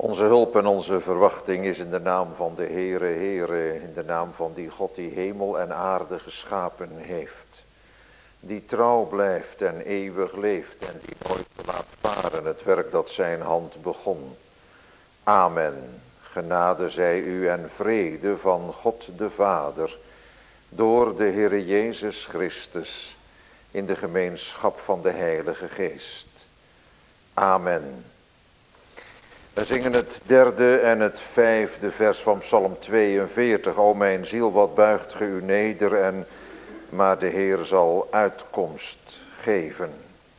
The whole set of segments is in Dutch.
Onze hulp en onze verwachting is in de naam van de Heere, in de naam van die God die hemel en aarde geschapen heeft. Die trouw blijft en eeuwig leeft en die nooit laat varen het werk dat zijn hand begon. Amen. Genade zij u en vrede van God de Vader, door de Heere Jezus Christus, in de gemeenschap van de Heilige Geest. Amen. We zingen het 3e en het 5e vers van Psalm 42. O mijn ziel, wat buigt ge u neder, maar de Heer zal uitkomst geven.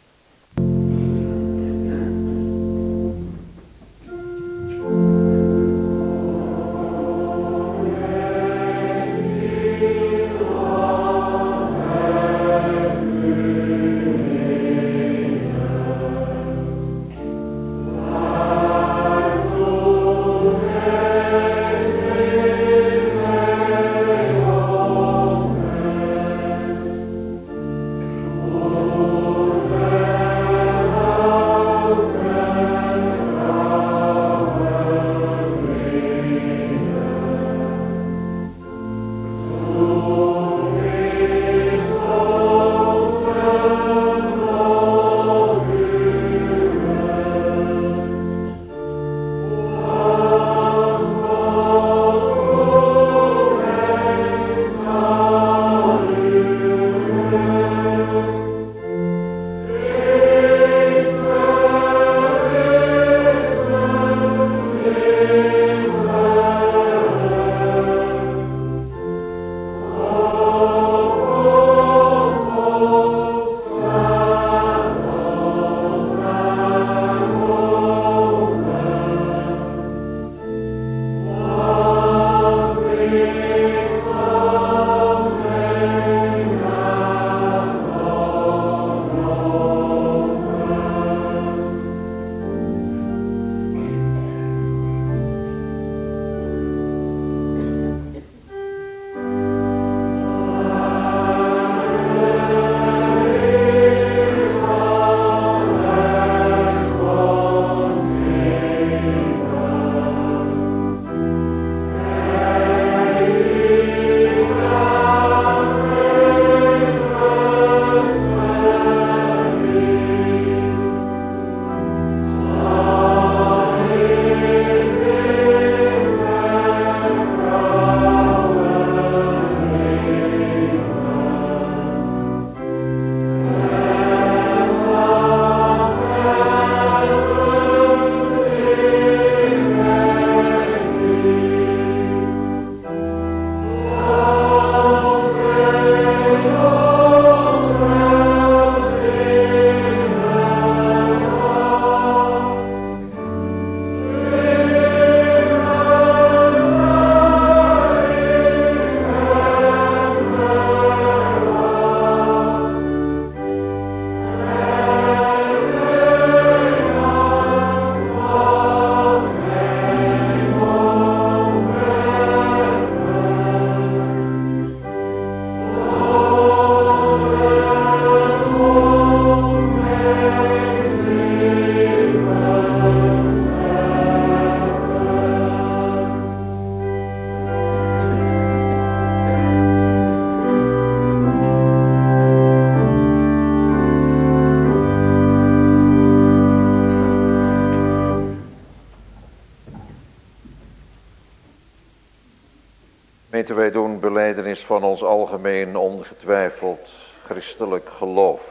Wij doen belijdenis van ons algemeen ongetwijfeld christelijk geloof.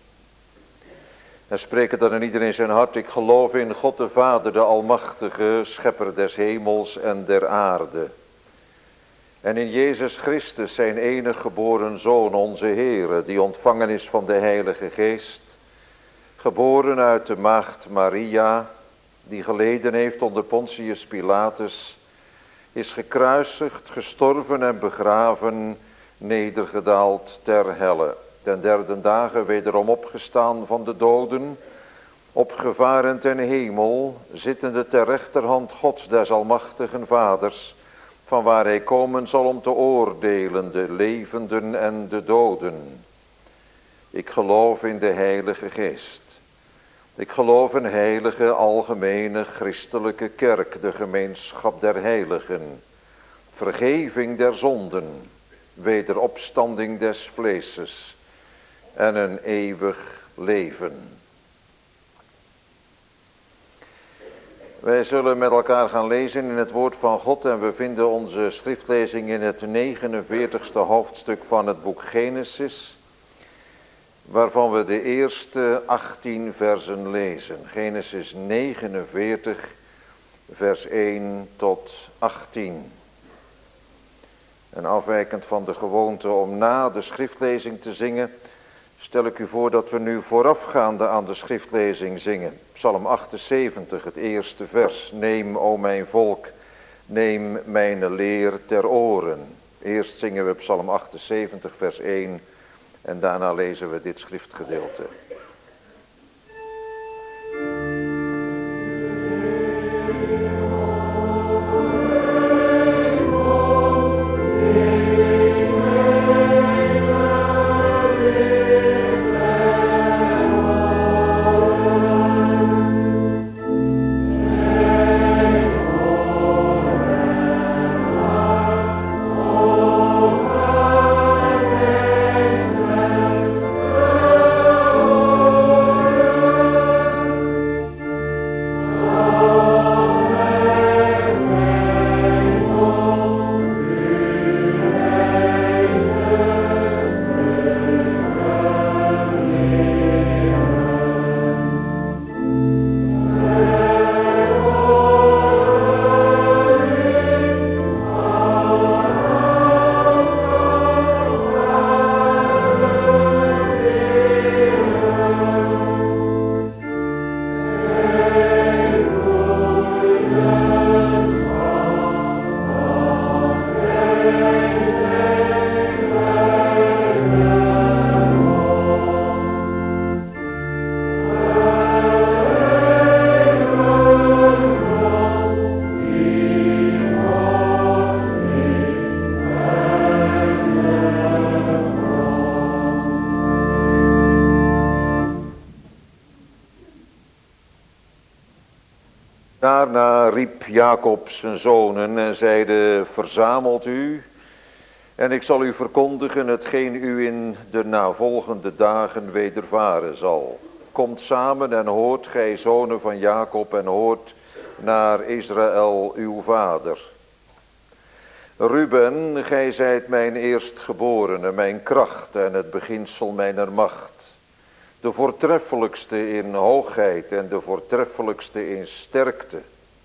En spreken dan in iedereen zijn hart: ik geloof in God de Vader, de Almachtige, Schepper des hemels en der aarde. En in Jezus Christus, zijn enige geboren Zoon, onze Heere, die ontvangen is van de Heilige Geest, geboren uit de maagd Maria, die geleden heeft onder Pontius Pilatus, is gekruisigd, gestorven en begraven, nedergedaald ter helle. Ten derde dagen wederom opgestaan van de doden, opgevaren ten hemel, zittende ter rechterhand Gods des almachtigen Vaders, van waar hij komen zal om te oordelen de levenden en de doden. Ik geloof in de Heilige Geest, Ik geloof een heilige, algemene, christelijke kerk, de gemeenschap der heiligen, vergeving der zonden, wederopstanding des vleeses en een eeuwig leven. Wij zullen met elkaar gaan lezen in het woord van God en we vinden onze schriftlezing in het 49ste hoofdstuk van het boek Genesis, waarvan we de eerste 18 versen lezen. Genesis 49, vers 1 tot 18. En afwijkend van de gewoonte om na de schriftlezing te zingen, stel ik u voor dat we nu voorafgaande aan de schriftlezing zingen. Psalm 78, het eerste vers. Neem, o mijn volk, neem mijn leer ter oren. Eerst zingen we Psalm 78, vers 1 en daarna lezen we dit schriftgedeelte. Daarna riep Jacob zijn zonen en zeide, verzamelt u en ik zal u verkondigen hetgeen u in de navolgende dagen wedervaren zal. Komt samen en hoort gij zonen van Jacob en hoort naar Israël uw vader. Ruben, gij zijt mijn eerstgeborene, mijn kracht en het beginsel mijner macht. De voortreffelijkste in hoogheid en de voortreffelijkste in sterkte.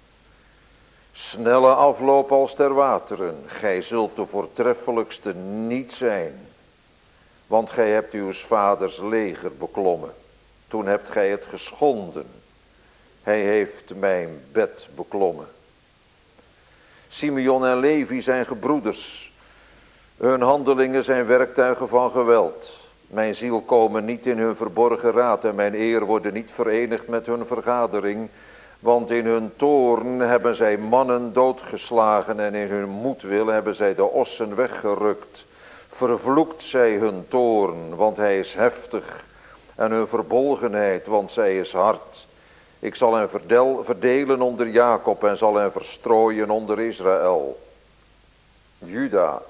Snelle afloop als der wateren, gij zult de voortreffelijkste niet zijn. Want gij hebt uw vaders leger beklommen. Toen hebt gij het geschonden. Hij heeft mijn bed beklommen. Simeon en Levi zijn gebroeders. Hun handelingen zijn werktuigen van geweld. Mijn ziel komen niet in hun verborgen raad en mijn eer worden niet verenigd met hun vergadering. Want in hun toorn hebben zij mannen doodgeslagen en in hun moedwil hebben zij de ossen weggerukt. Vervloekt zij hun toorn, want hij is heftig, en hun verbolgenheid, want zij is hard. Ik zal hen verdelen onder Jacob en zal hen verstrooien onder Israël. Juda,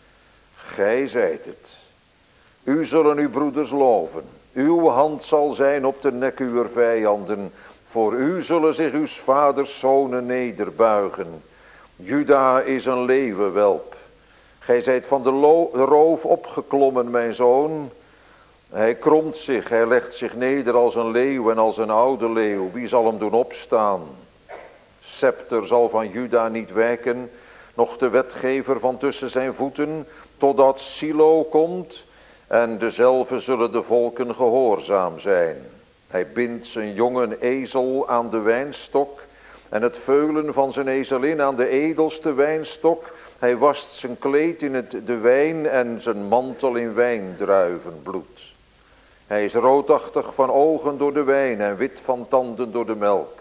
gij zijt het. U zullen uw broeders loven. Uw hand zal zijn op de nek uwer vijanden. Voor u zullen zich uw vaders zonen nederbuigen. Juda is een leeuwenwelp. Gij zijt van de roof opgeklommen, mijn zoon. Hij kromt zich, hij legt zich neder als een leeuw en als een oude leeuw. Wie zal hem doen opstaan? Scepter zal van Juda niet wijken, noch de wetgever van tussen zijn voeten, totdat Silo komt. En dezelfde zullen de volken gehoorzaam zijn. Hij bindt zijn jonge ezel aan de wijnstok en het veulen van zijn ezelin aan de edelste wijnstok. Hij wast zijn kleed in de wijn en zijn mantel in wijndruivenbloed. Hij is roodachtig van ogen door de wijn en wit van tanden door de melk.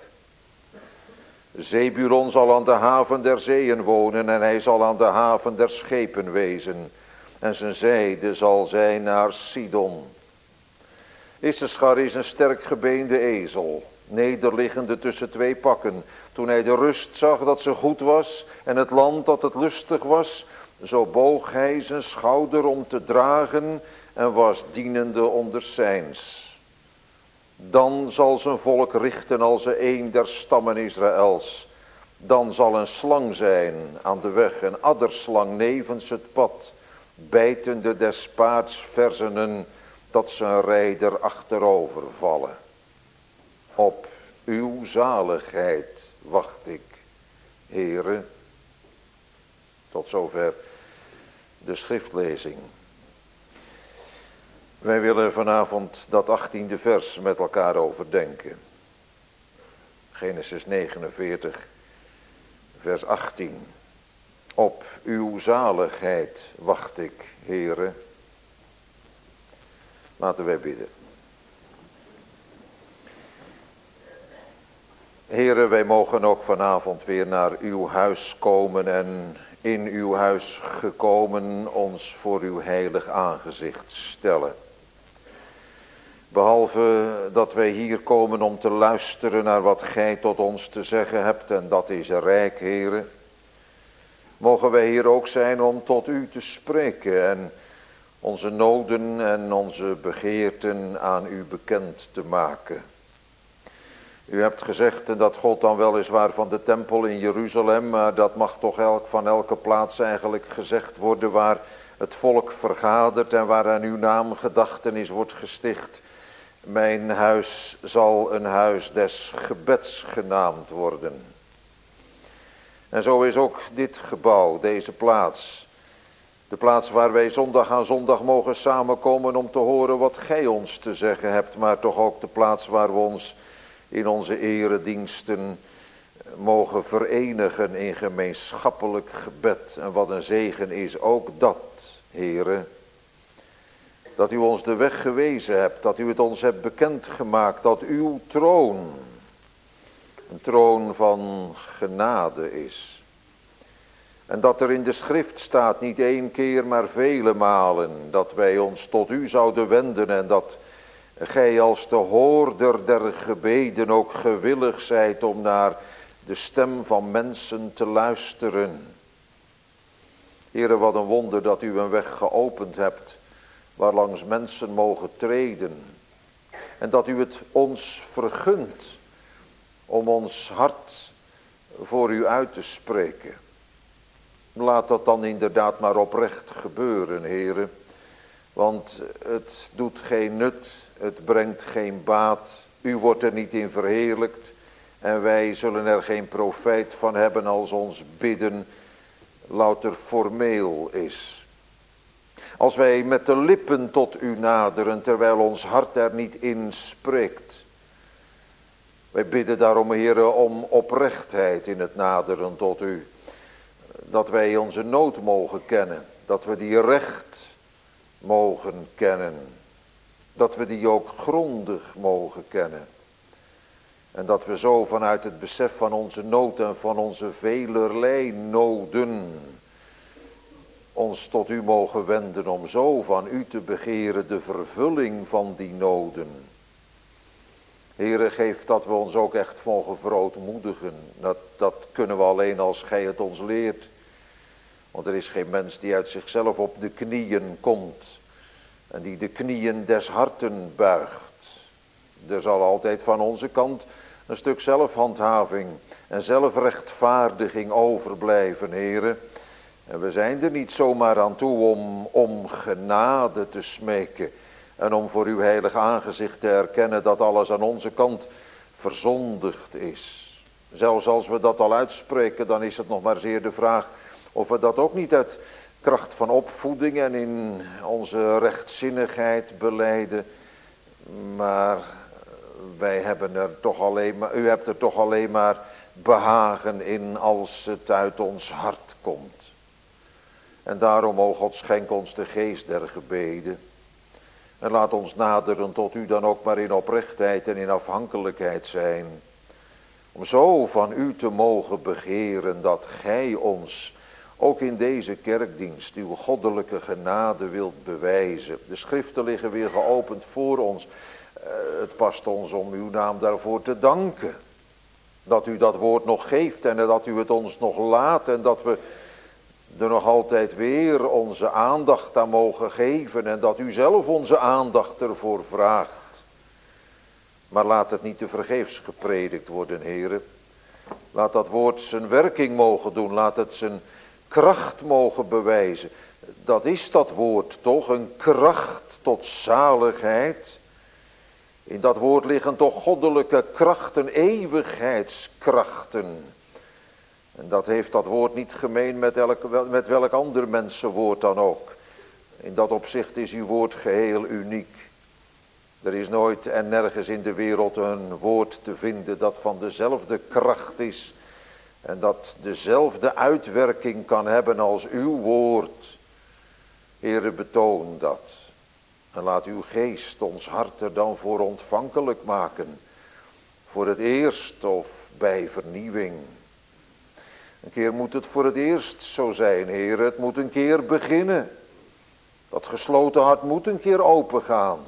Zebulon zal aan de haven der zeeën wonen en hij zal aan de haven der schepen wezen. En zijn zijde zal zijn naar Sidon. Isseschar is een sterk gebeende ezel, nederliggende tussen twee pakken. Toen hij de rust zag dat ze goed was en het land dat het lustig was, zo boog hij zijn schouder om te dragen en was dienende onder zijns. Dan zal zijn volk richten als een der stammen Israëls. Dan zal een slang zijn aan de weg, een adderslang nevens het pad, bijtende des paards verzenen, dat zijn rijder achterover vallen. Op uw zaligheid wacht ik, Heere. Tot zover de schriftlezing. Wij willen vanavond dat 18e vers met elkaar overdenken. Genesis 49, vers 18. Op uw zaligheid wacht ik, Heere. Laten wij bidden. Heere, wij mogen ook vanavond weer naar uw huis komen en in uw huis gekomen ons voor uw heilig aangezicht stellen. Behalve dat wij hier komen om te luisteren naar wat gij tot ons te zeggen hebt, en dat is rijk, Heere, mogen wij hier ook zijn om tot u te spreken en onze noden en onze begeerten aan u bekend te maken. U hebt gezegd, en dat God dan weliswaar van de tempel in Jeruzalem, maar dat mag toch van elke plaats eigenlijk gezegd worden waar het volk vergadert en waar aan uw naam gedachtenis wordt gesticht. Mijn huis zal een huis des gebeds genaamd worden. En zo is ook dit gebouw, deze plaats, de plaats waar wij zondag aan zondag mogen samenkomen om te horen wat gij ons te zeggen hebt, maar toch ook de plaats waar we ons in onze erediensten mogen verenigen in gemeenschappelijk gebed. En wat een zegen is ook dat, Heere, dat u ons de weg gewezen hebt, dat u het ons hebt bekendgemaakt, dat uw troon een troon van genade is. En dat er in de schrift staat, niet één keer, maar vele malen, dat wij ons tot u zouden wenden en dat gij als de hoorder der gebeden ook gewillig zijt om naar de stem van mensen te luisteren. Heere, wat een wonder dat u een weg geopend hebt, waarlangs mensen mogen treden. En dat u het ons vergunt om ons hart voor u uit te spreken. Laat dat dan inderdaad maar oprecht gebeuren, Heere. Want het doet geen nut, het brengt geen baat. U wordt er niet in verheerlijkt. En wij zullen er geen profijt van hebben als ons bidden louter formeel is. Als wij met de lippen tot u naderen, terwijl ons hart er niet in spreekt. Wij bidden daarom, Heere, om oprechtheid in het naderen tot u. Dat wij onze nood mogen kennen. Dat we die recht mogen kennen. Dat we die ook grondig mogen kennen. En dat we zo vanuit het besef van onze nood en van onze velerlei noden ons tot u mogen wenden om zo van u te begeren de vervulling van die noden. Heere, geef dat we ons ook echt mogen verootmoedigen. Dat kunnen we alleen als gij het ons leert. Want er is geen mens die uit zichzelf op de knieën komt en die de knieën des harten buigt. Er zal altijd van onze kant een stuk zelfhandhaving en zelfrechtvaardiging overblijven, Heere. En we zijn er niet zomaar aan toe om genade te smeken en om voor uw heilig aangezicht te erkennen dat alles aan onze kant verzondigd is. Zelfs als we dat al uitspreken, dan is het nog maar zeer de vraag of we dat ook niet uit kracht van opvoeding en in onze rechtzinnigheid belijden. Maar wij hebben er toch alleen maar, u hebt er toch alleen maar behagen in als het uit ons hart komt. En daarom, o God, schenk ons de geest der gebeden. En laat ons naderen tot u dan ook maar in oprechtheid en in afhankelijkheid zijn. Om zo van u te mogen begeren dat gij ons ook in deze kerkdienst uw goddelijke genade wilt bewijzen. De schriften liggen weer geopend voor ons. Het past ons om uw naam daarvoor te danken. Dat u dat woord nog geeft en dat u het ons nog laat en dat we er nog altijd weer onze aandacht aan mogen geven en dat u zelf onze aandacht ervoor vraagt. Maar laat het niet te vergeefs gepredikt worden, Heere. Laat dat woord zijn werking mogen doen, laat het zijn kracht mogen bewijzen. Dat is dat woord toch, een kracht tot zaligheid. In dat woord liggen toch goddelijke krachten, eeuwigheidskrachten. En dat heeft dat woord niet gemeen met welk ander mensenwoord dan ook. In dat opzicht is uw woord geheel uniek. Er is nooit en nergens in de wereld een woord te vinden dat van dezelfde kracht is. En dat dezelfde uitwerking kan hebben als uw woord. Heere, betoon dat. En laat uw geest ons hart er dan voor ontvankelijk maken. Voor het eerst of bij vernieuwing. Een keer moet het voor het eerst zo zijn, Heer. Het moet een keer beginnen. Dat gesloten hart moet een keer opengaan.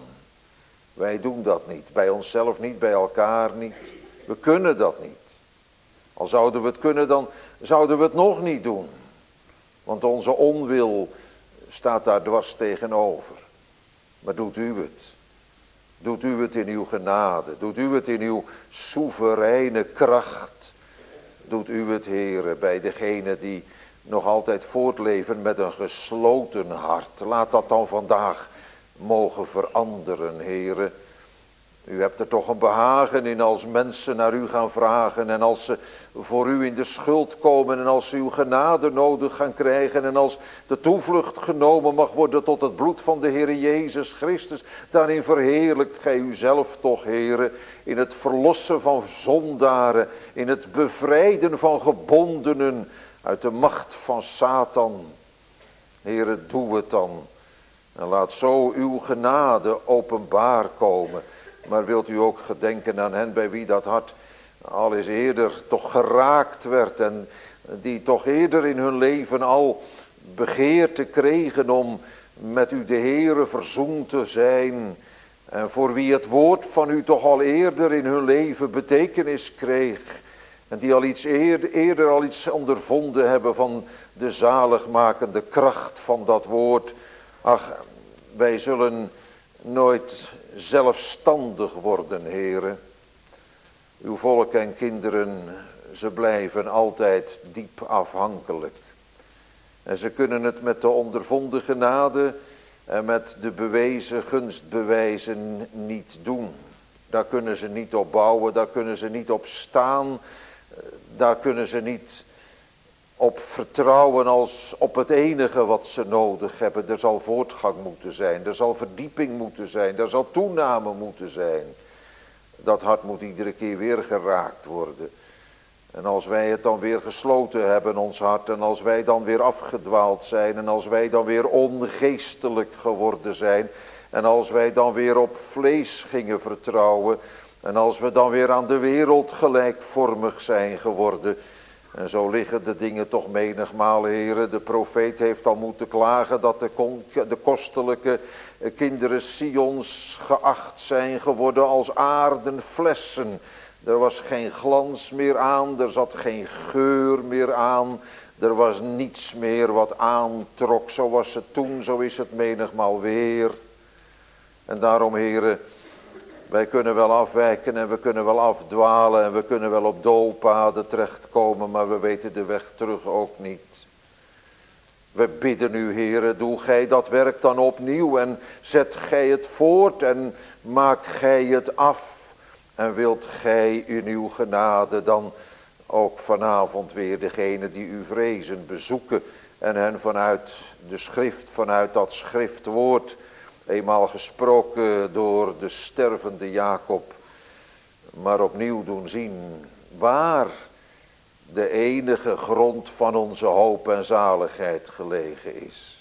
Wij doen dat niet. Bij onszelf niet, bij elkaar niet. We kunnen dat niet. Al zouden we het kunnen, dan zouden we het nog niet doen. Want onze onwil staat daar dwars tegenover. Maar doet u het. Doet u het in uw genade. Doet u het in uw soevereine kracht. Doet u het, Heere, bij degenen die nog altijd voortleven met een gesloten hart. Laat dat dan vandaag mogen veranderen, Heere. U hebt er toch een behagen in als mensen naar u gaan vragen en als ze voor u in de schuld komen en als ze uw genade nodig gaan krijgen en als de toevlucht genomen mag worden tot het bloed van de Heere Jezus Christus. Daarin verheerlijkt gij uzelf toch, Heere, in het verlossen van zondaren, in het bevrijden van gebondenen uit de macht van Satan. Heere, doe het dan en laat zo uw genade openbaar komen. Maar wilt u ook gedenken aan hen bij wie dat hart al eens eerder toch geraakt werd. En die toch eerder in hun leven al begeerte kregen om met u de Heere verzoend te zijn. En voor wie het woord van u toch al eerder in hun leven betekenis kreeg. En die al iets eerder al iets ondervonden hebben van de zaligmakende kracht van dat woord. Ach, wij zullen nooit zelfstandig worden, Heere. Uw volk en kinderen, ze blijven altijd diep afhankelijk. En ze kunnen het met de ondervonden genade en met de bewezen gunstbewijzen niet doen. Daar kunnen ze niet op bouwen, daar kunnen ze niet op staan. Daar kunnen ze niet op vertrouwen als op het enige wat ze nodig hebben. Er zal voortgang moeten zijn, er zal verdieping moeten zijn, er zal toename moeten zijn. Dat hart moet iedere keer weer geraakt worden. En als wij het dan weer gesloten hebben, ons hart, en als wij dan weer afgedwaald zijn, en als wij dan weer ongeestelijk geworden zijn, en als wij dan weer op vlees gingen vertrouwen, en als we dan weer aan de wereld gelijkvormig zijn geworden. En zo liggen de dingen toch menigmaal, Heere. De profeet heeft al moeten klagen dat de kostelijke kinderen Sions geacht zijn geworden als aarden flessen. Er was geen glans meer aan, er zat geen geur meer aan. Er was niets meer wat aantrok. Zo was het toen, zo is het menigmaal weer. En daarom, Heere, wij kunnen wel afwijken en we kunnen wel afdwalen en we kunnen wel op doolpaden terechtkomen, maar we weten de weg terug ook niet. We bidden u, Heere, doe gij dat werk dan opnieuw en zet gij het voort en maak gij het af. En wilt gij in uw genade dan ook vanavond weer degene die u vrezen bezoeken en hen vanuit de schrift, vanuit dat schriftwoord, eenmaal gesproken door de stervende Jacob, maar opnieuw doen zien waar de enige grond van onze hoop en zaligheid gelegen is.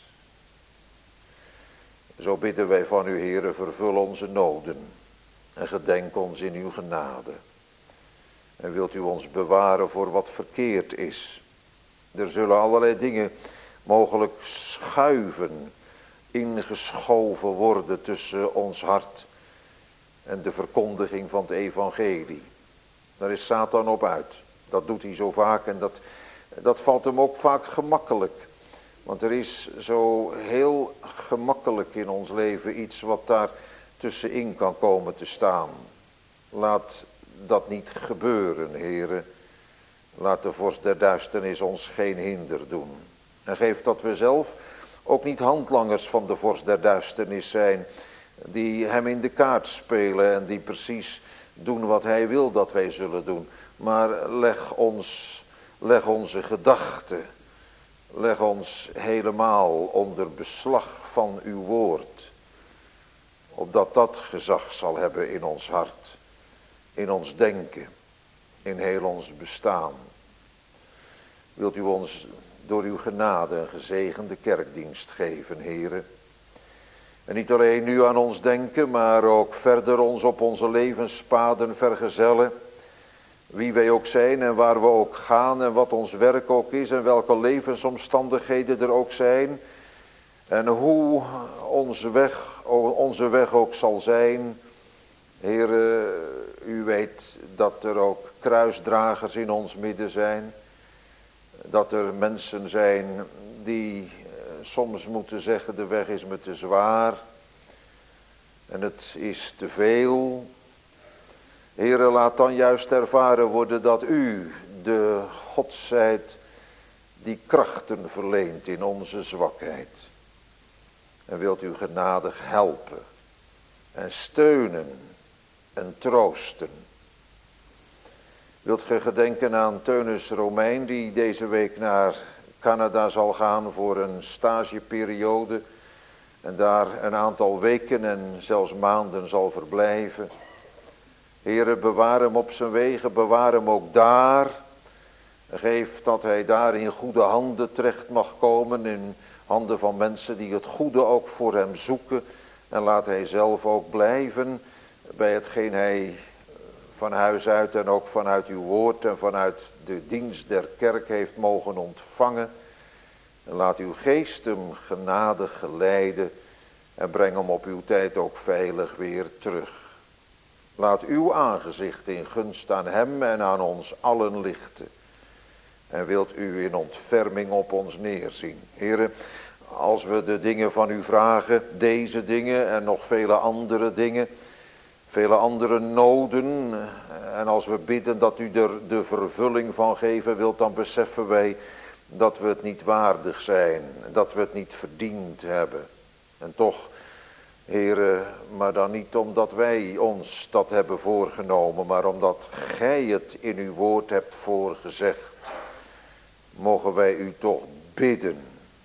Zo bidden wij van u, Heere, vervul onze noden en gedenk ons in uw genade. En wilt u ons bewaren voor wat verkeerd is. Er zullen allerlei dingen mogelijk schuiven, ingeschoven worden tussen ons hart en de verkondiging van het evangelie. Daar is Satan op uit. Dat doet hij zo vaak en dat valt hem ook vaak gemakkelijk. Want er is zo heel gemakkelijk in ons leven iets wat daar tussenin kan komen te staan. Laat dat niet gebeuren, heren. Laat de vorst der duisternis ons geen hinder doen. En geef dat we zelf ook niet handlangers van de vorst der duisternis zijn, die hem in de kaart spelen en die precies doen wat hij wil dat wij zullen doen. Maar leg onze gedachten, leg ons helemaal onder beslag van uw woord, opdat dat gezag zal hebben in ons hart, in ons denken, in heel ons bestaan. Wilt u ons door uw genade een gezegende kerkdienst geven, heren. En niet alleen nu aan ons denken, maar ook verder ons op onze levenspaden vergezellen. Wie wij ook zijn en waar we ook gaan en wat ons werk ook is en welke levensomstandigheden er ook zijn. En hoe onze weg ook zal zijn. Heere, u weet dat er ook kruisdragers in ons midden zijn. Dat er mensen zijn die soms moeten zeggen, de weg is me te zwaar. En het is te veel. Heere, laat dan juist ervaren worden dat u de God zijt die krachten verleent in onze zwakheid. En wilt u genadig helpen en steunen en troosten. Wilt ge gedenken aan Teunus Romein die deze week naar Canada zal gaan voor een stageperiode. En daar een aantal weken en zelfs maanden zal verblijven. Heere, bewaar hem op zijn wegen, bewaar hem ook daar. Geef dat hij daar in goede handen terecht mag komen, in handen van mensen die het goede ook voor hem zoeken. En laat hij zelf ook blijven bij hetgeen hij van huis uit en ook vanuit uw woord en vanuit de dienst der kerk heeft mogen ontvangen. En laat uw geest hem genadig geleiden en breng hem op uw tijd ook veilig weer terug. Laat uw aangezicht in gunst aan hem en aan ons allen lichten. En wilt u in ontferming op ons neerzien. Heere, als we de dingen van u vragen, deze dingen en nog vele andere dingen, vele andere noden, en als we bidden dat u er de vervulling van geven wilt, dan beseffen wij dat we het niet waardig zijn, dat we het niet verdiend hebben. En toch, Heere, maar dan niet omdat wij ons dat hebben voorgenomen, maar omdat gij het in uw woord hebt voorgezegd, mogen wij u toch bidden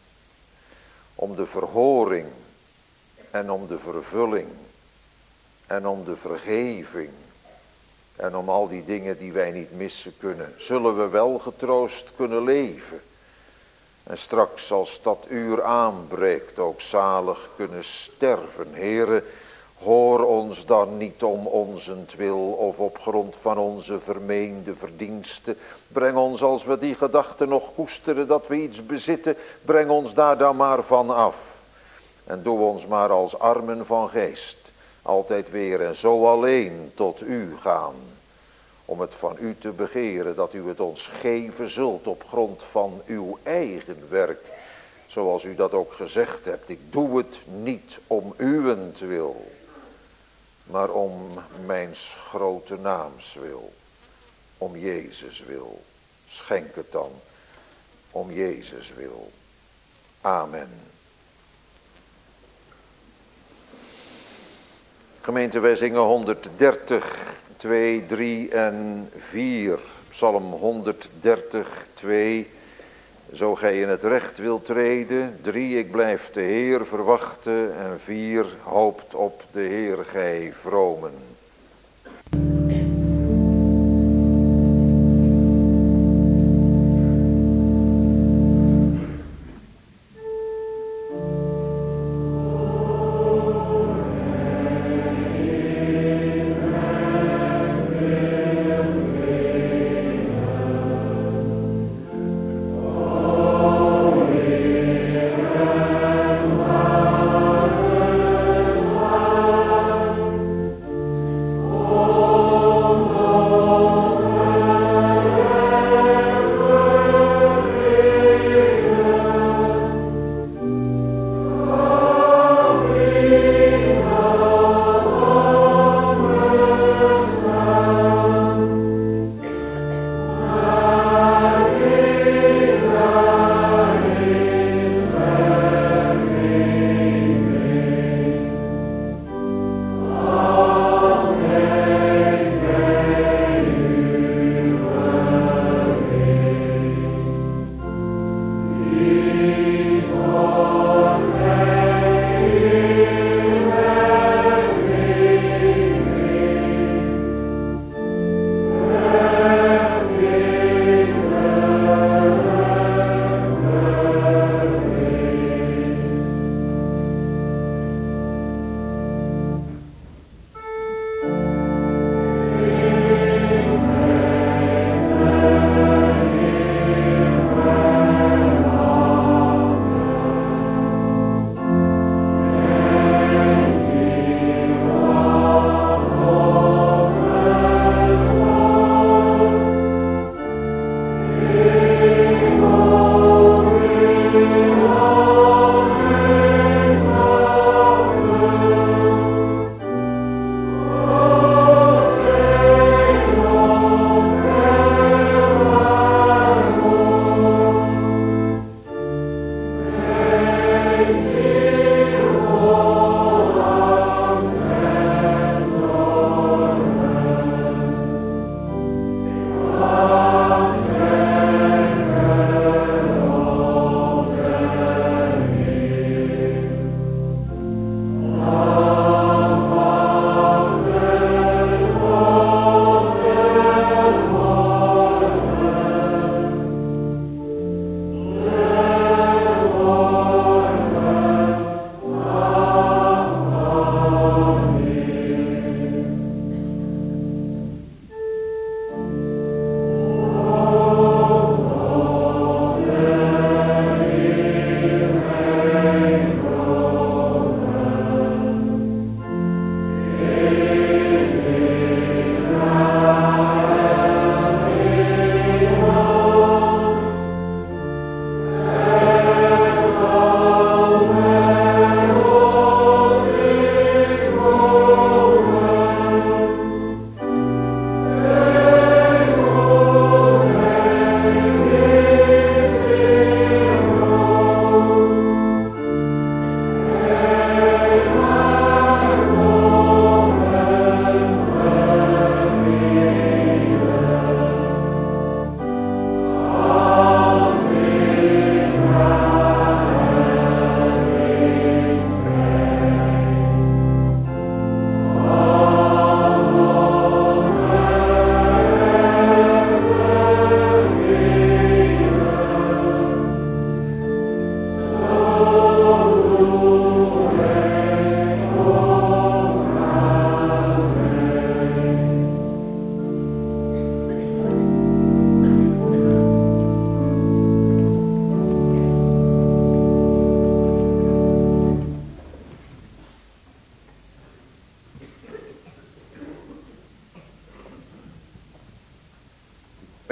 om de verhoring en om de vervulling en om de vergeving en om al die dingen die wij niet missen kunnen. Zullen we wel getroost kunnen leven en straks als dat uur aanbreekt ook zalig kunnen sterven. Heere, hoor ons dan niet om onzentwil of op grond van onze vermeende verdiensten. Breng ons, als we die gedachten nog koesteren dat we iets bezitten, breng ons daar dan maar van af. En doe ons maar als armen van geest altijd weer en zo alleen tot u gaan. Om het van u te begeren dat u het ons geven zult op grond van uw eigen werk. Zoals u dat ook gezegd hebt. Ik doe het niet om uwentwil, maar om mijns grote naams wil. Om Jezus wil. Schenk het dan om Jezus wil. Amen. Gemeente, wij zingen 130, 2, 3 en 4. Psalm 130, 2. Zo gij in het recht wilt treden. 3, ik blijf de Heer verwachten. En 4, hoopt op de Heer gij vromen.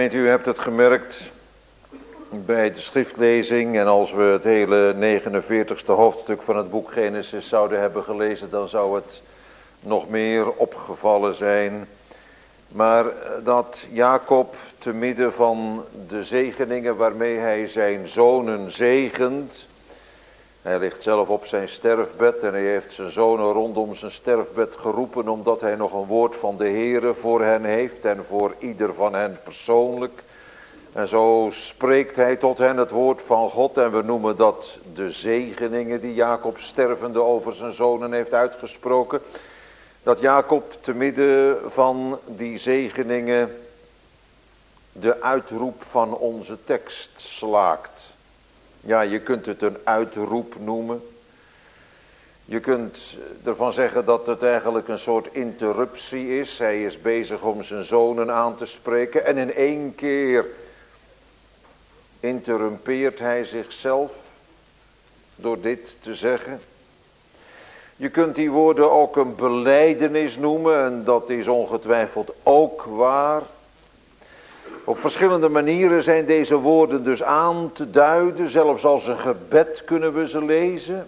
Gemeente, u hebt het gemerkt bij de schriftlezing, en als we het hele 49ste hoofdstuk van het boek Genesis zouden hebben gelezen, dan zou het nog meer opgevallen zijn. Maar dat Jacob te midden van de zegeningen waarmee hij zijn zonen zegent, hij ligt zelf op zijn sterfbed en hij heeft zijn zonen rondom zijn sterfbed geroepen, omdat hij nog een woord van de Heere voor hen heeft en voor ieder van hen persoonlijk. En zo spreekt hij tot hen het woord van God, en we noemen dat de zegeningen die Jacob stervende over zijn zonen heeft uitgesproken. Dat Jacob te midden van die zegeningen de uitroep van onze tekst slaakt. Ja, je kunt het een uitroep noemen. Je kunt ervan zeggen dat het eigenlijk een soort interruptie is. Hij is bezig om zijn zonen aan te spreken en in één keer interrumpeert hij zichzelf door dit te zeggen. Je kunt die woorden ook een belijdenis noemen, en dat is ongetwijfeld ook waar. Op verschillende manieren zijn deze woorden dus aan te duiden, zelfs als een gebed kunnen we ze lezen.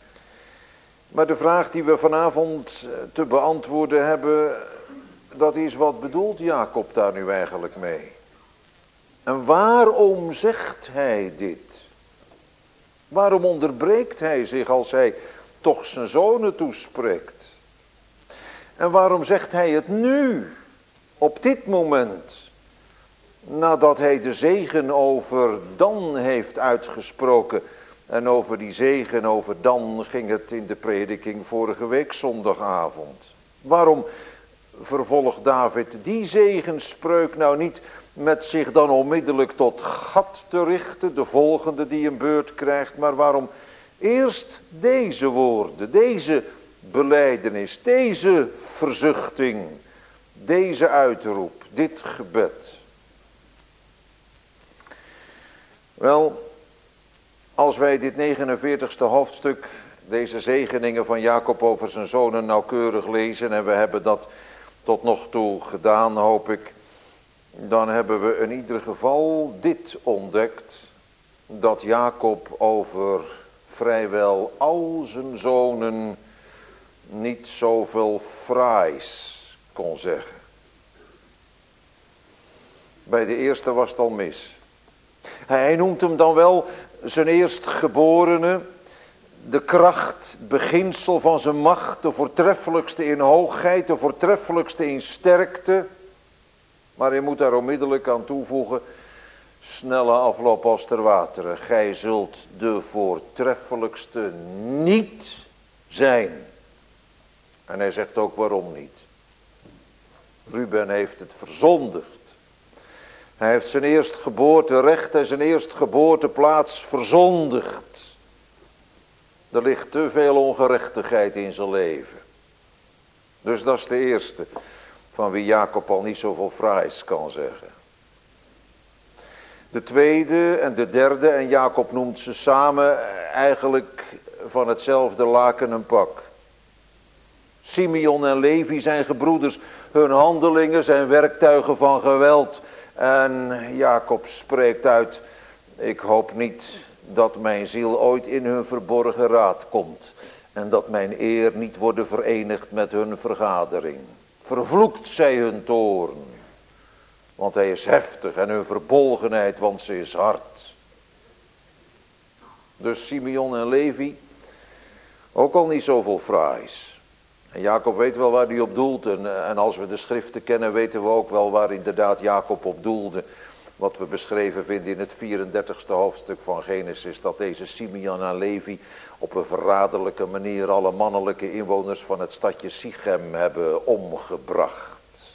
Maar de vraag die we vanavond te beantwoorden hebben, dat is: wat bedoelt Jacob daar nu eigenlijk mee? En waarom zegt hij dit? Waarom onderbreekt hij zich als hij toch zijn zonen toespreekt? En waarom zegt hij het nu, op dit moment, nadat hij de zegen over Dan heeft uitgesproken? En over die zegen over Dan ging het in de prediking vorige week zondagavond. Waarom vervolgt David die zegenspreuk nou niet met zich dan onmiddellijk tot Gad te richten, de volgende die een beurt krijgt, maar waarom eerst deze woorden, deze belijdenis, deze verzuchting, deze uitroep, dit gebed? Wel, als wij dit 49ste hoofdstuk, deze zegeningen van Jacob over zijn zonen nauwkeurig lezen, en we hebben dat tot nog toe gedaan, hoop ik, dan hebben we in ieder geval dit ontdekt, dat Jacob over vrijwel al zijn zonen niet zoveel fraais kon zeggen. Bij de eerste was het al mis. Hij noemt hem dan wel zijn eerstgeborene, de kracht, het beginsel van zijn macht, de voortreffelijkste in hoogheid, de voortreffelijkste in sterkte. Maar hij moet daar onmiddellijk aan toevoegen: snelle afloop als ter wateren. Gij zult de voortreffelijkste niet zijn. En hij zegt ook waarom niet. Ruben heeft het verzondigd. Hij heeft zijn eerstgeboorterecht en zijn eerstgeboorteplaats verzondigd. Er ligt te veel ongerechtigheid in zijn leven. Dus dat is de eerste, van wie Jacob al niet zoveel fraais kan zeggen. De tweede en de derde, en Jacob noemt ze samen eigenlijk van hetzelfde laken een pak. Simeon en Levi zijn gebroeders, hun handelingen zijn werktuigen van geweld. En Jacob spreekt uit: ik hoop niet dat mijn ziel ooit in hun verborgen raad komt, en dat mijn eer niet worden verenigd met hun vergadering. Vervloekt zij hun toorn, want hij is heftig, en hun verbolgenheid, want ze is hard. Dus Simeon en Levi, ook al niet zoveel fraais. En Jacob weet wel waar hij op doelt, en als we de schriften kennen, weten we ook wel waar inderdaad Jacob op doelde. Wat we beschreven vinden in het 34ste hoofdstuk van Genesis, dat deze Simeon en Levi op een verraderlijke manier alle mannelijke inwoners van het stadje Sichem hebben omgebracht.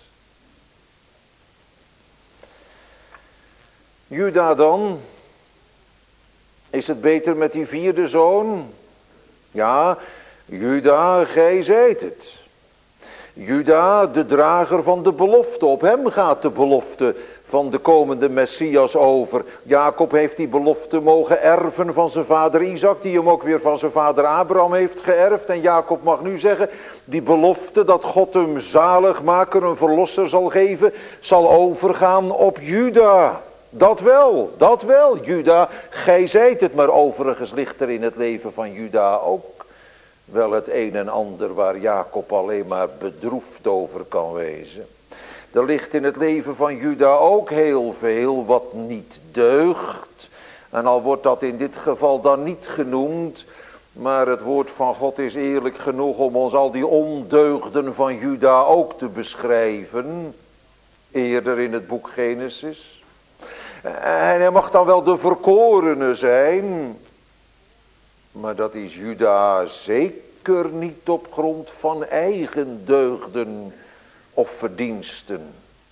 Juda dan, is het beter met die vierde zoon? Ja, Juda, gij zijt het. Juda, de drager van de belofte, op hem gaat de belofte van de komende Messias over. Jacob heeft die belofte mogen erven van zijn vader Isaac, die hem ook weer van zijn vader Abraham heeft geërfd. En Jacob mag nu zeggen, die belofte dat God hem zaligmaker, een verlosser zal geven, zal overgaan op Juda. Dat wel, Juda, gij zijt het, maar overigens ligt er in het leven van Juda ook wel het een en ander waar Jacob alleen maar bedroefd over kan wezen. Er ligt in het leven van Juda ook heel veel wat niet deugt. En al wordt dat in dit geval dan niet genoemd, maar het woord van God is eerlijk genoeg om ons al die ondeugden van Juda ook te beschrijven. Eerder in het boek Genesis. En hij mag dan wel de verkorene zijn, maar dat is Juda zeker niet op grond van eigen deugden of verdiensten.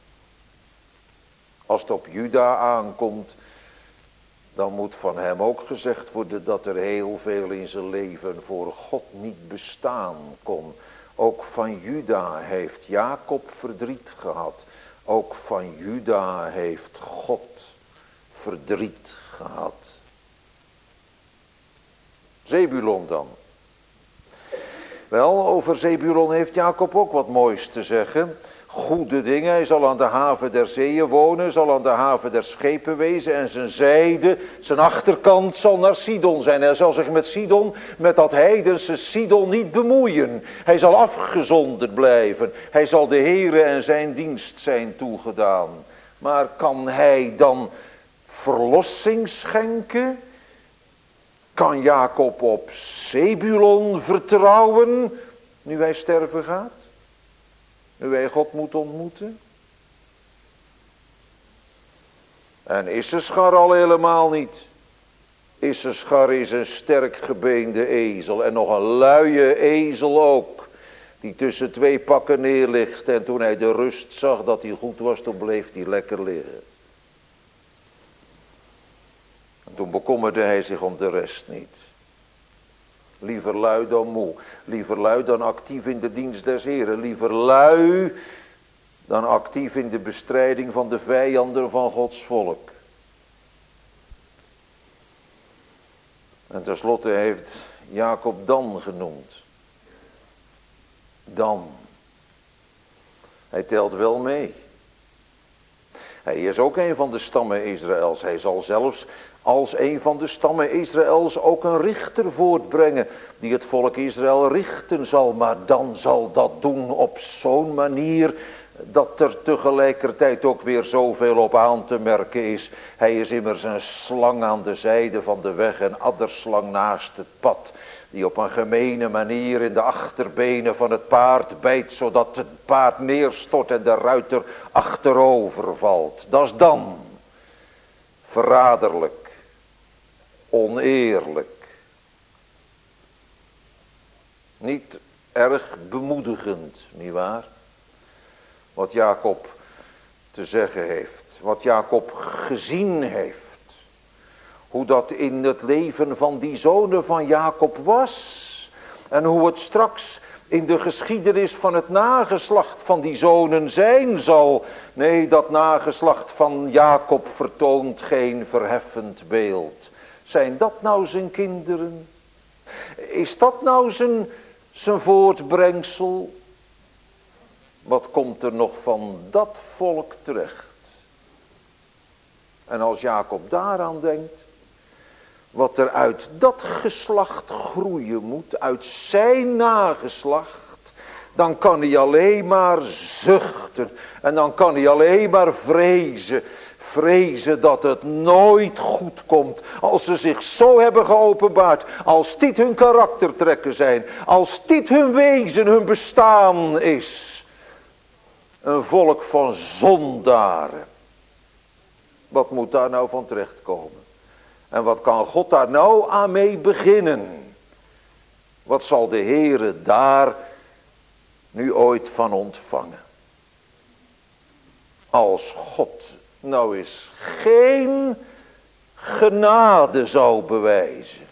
Als het op Juda aankomt, dan moet van hem ook gezegd worden dat er heel veel in zijn leven voor God niet bestaan kon. Ook van Juda heeft Jacob verdriet gehad. Ook van Juda heeft God verdriet gehad. Zebulon dan. Wel, over Zebulon heeft Jacob ook wat moois te zeggen. Goede dingen, hij zal aan de haven der zeeën wonen, zal aan de haven der schepen wezen en zijn zijde, zijn achterkant zal naar Sidon zijn. Hij zal zich met Sidon, met dat heidense Sidon niet bemoeien. Hij zal afgezonderd blijven. Hij zal de Heere en zijn dienst zijn toegedaan. Maar kan hij dan verlossing schenken? Kan Jacob op Zebulon vertrouwen nu hij sterven gaat? Nu hij God moet ontmoeten? En Issaschar al helemaal niet. Issaschar is een sterk gebeende ezel en nog een luie ezel ook. Die tussen twee pakken neerligt en toen hij de rust zag dat hij goed was, toen bleef hij lekker liggen. En toen bekommerde hij zich om de rest niet. Liever lui dan moe. Liever lui dan actief in de dienst des Heren. Liever lui dan actief in de bestrijding van de vijanden van Gods volk. En tenslotte heeft Jacob Dan genoemd. Dan. Hij telt wel mee. Hij is ook een van de stammen Israëls. Hij zal zelfs als een van de stammen Israëls ook een richter voortbrengen, die het volk Israël richten zal. Maar dan zal dat doen op zo'n manier dat er tegelijkertijd ook weer zoveel op aan te merken is. Hij is immers een slang aan de zijde van de weg, een adderslang naast het pad, die op een gemene manier in de achterbenen van het paard bijt, zodat het paard neerstort en de ruiter achterover valt. Dat is Dan. Verraderlijk. Oneerlijk. Niet erg bemoedigend, nietwaar? Wat Jacob te zeggen heeft. Wat Jacob gezien heeft. Hoe dat in het leven van die zonen van Jacob was. En hoe het straks in de geschiedenis van het nageslacht van die zonen zijn zal. Nee, dat nageslacht van Jacob vertoont geen verheffend beeld. Zijn dat nou zijn kinderen? Is dat nou zijn voortbrengsel? Wat komt er nog van dat volk terecht? En als Jacob daaraan denkt, wat er uit dat geslacht groeien moet, uit zijn nageslacht, dan kan hij alleen maar zuchten. En dan kan hij alleen maar vrezen. Vrezen dat het nooit goed komt. Als ze zich zo hebben geopenbaard. Als dit hun karaktertrekken zijn. Als dit hun wezen, hun bestaan is. Een volk van zondaren. Wat moet daar nou van terechtkomen? En wat kan God daar nou aan mee beginnen? Wat zal de Heere daar nu ooit van ontvangen? Als God nou eens geen genade zou bewijzen,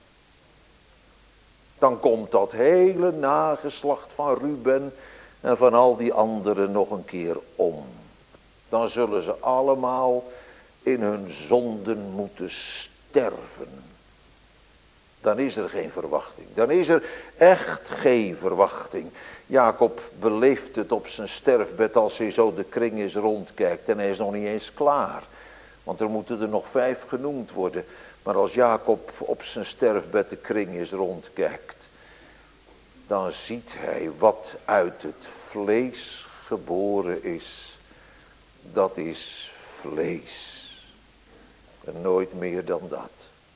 dan komt dat hele nageslacht van Ruben en van al die anderen nog een keer om. dan zullen ze allemaal in hun zonden moeten sterven. Dan is er geen verwachting. Dan is er echt geen verwachting. Jacob beleeft het op zijn sterfbed als hij zo de kring eens rondkijkt. En hij is nog niet eens klaar. Want er moeten er nog 5 genoemd worden. Maar als Jacob op zijn sterfbed de kring eens rondkijkt, dan ziet hij wat uit het vlees geboren is. Dat is vlees. En nooit meer dan dat.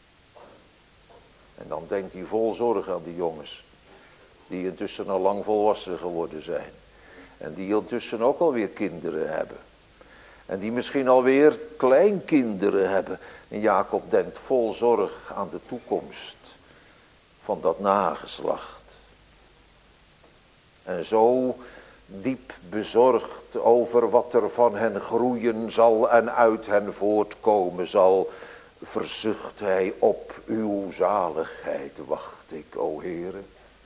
En dan denkt hij vol zorg aan die jongens. Die intussen al lang volwassen geworden zijn. En die intussen ook alweer kinderen hebben. En die misschien alweer kleinkinderen hebben. En Jacob denkt vol zorg aan de toekomst van dat nageslacht. En zo diep bezorgd over wat er van hen groeien zal en uit hen voortkomen zal, verzucht hij: op uw zaligheid wacht ik, o Heere.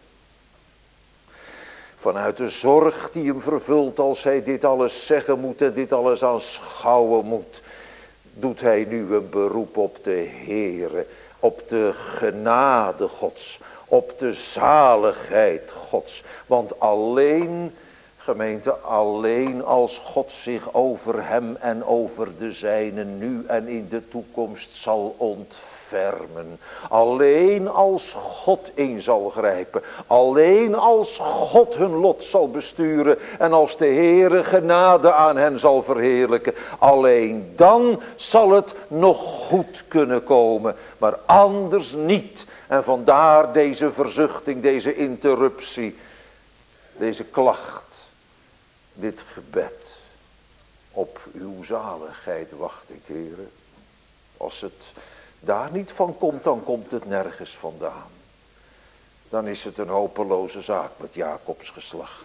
Vanuit de zorg die hem vervult als hij dit alles zeggen moet en dit alles aanschouwen moet, doet hij nu een beroep op de Heere, op de genade Gods, op de zaligheid Gods. Want alleen, gemeente, alleen als God zich over hem en over de zijnen nu en in de toekomst zal ontfermen. Alleen als God in zal grijpen. Alleen als God hun lot zal besturen. En als de Heere genade aan hen zal verheerlijken. Alleen dan zal het nog goed kunnen komen. Maar anders niet. En vandaar deze verzuchting, deze interruptie. Deze klacht. Dit gebed. Op uw zaligheid wacht ik, Heere. Als het daar niet van komt, dan komt het nergens vandaan. Dan is het een hopeloze zaak met Jacobs geslacht.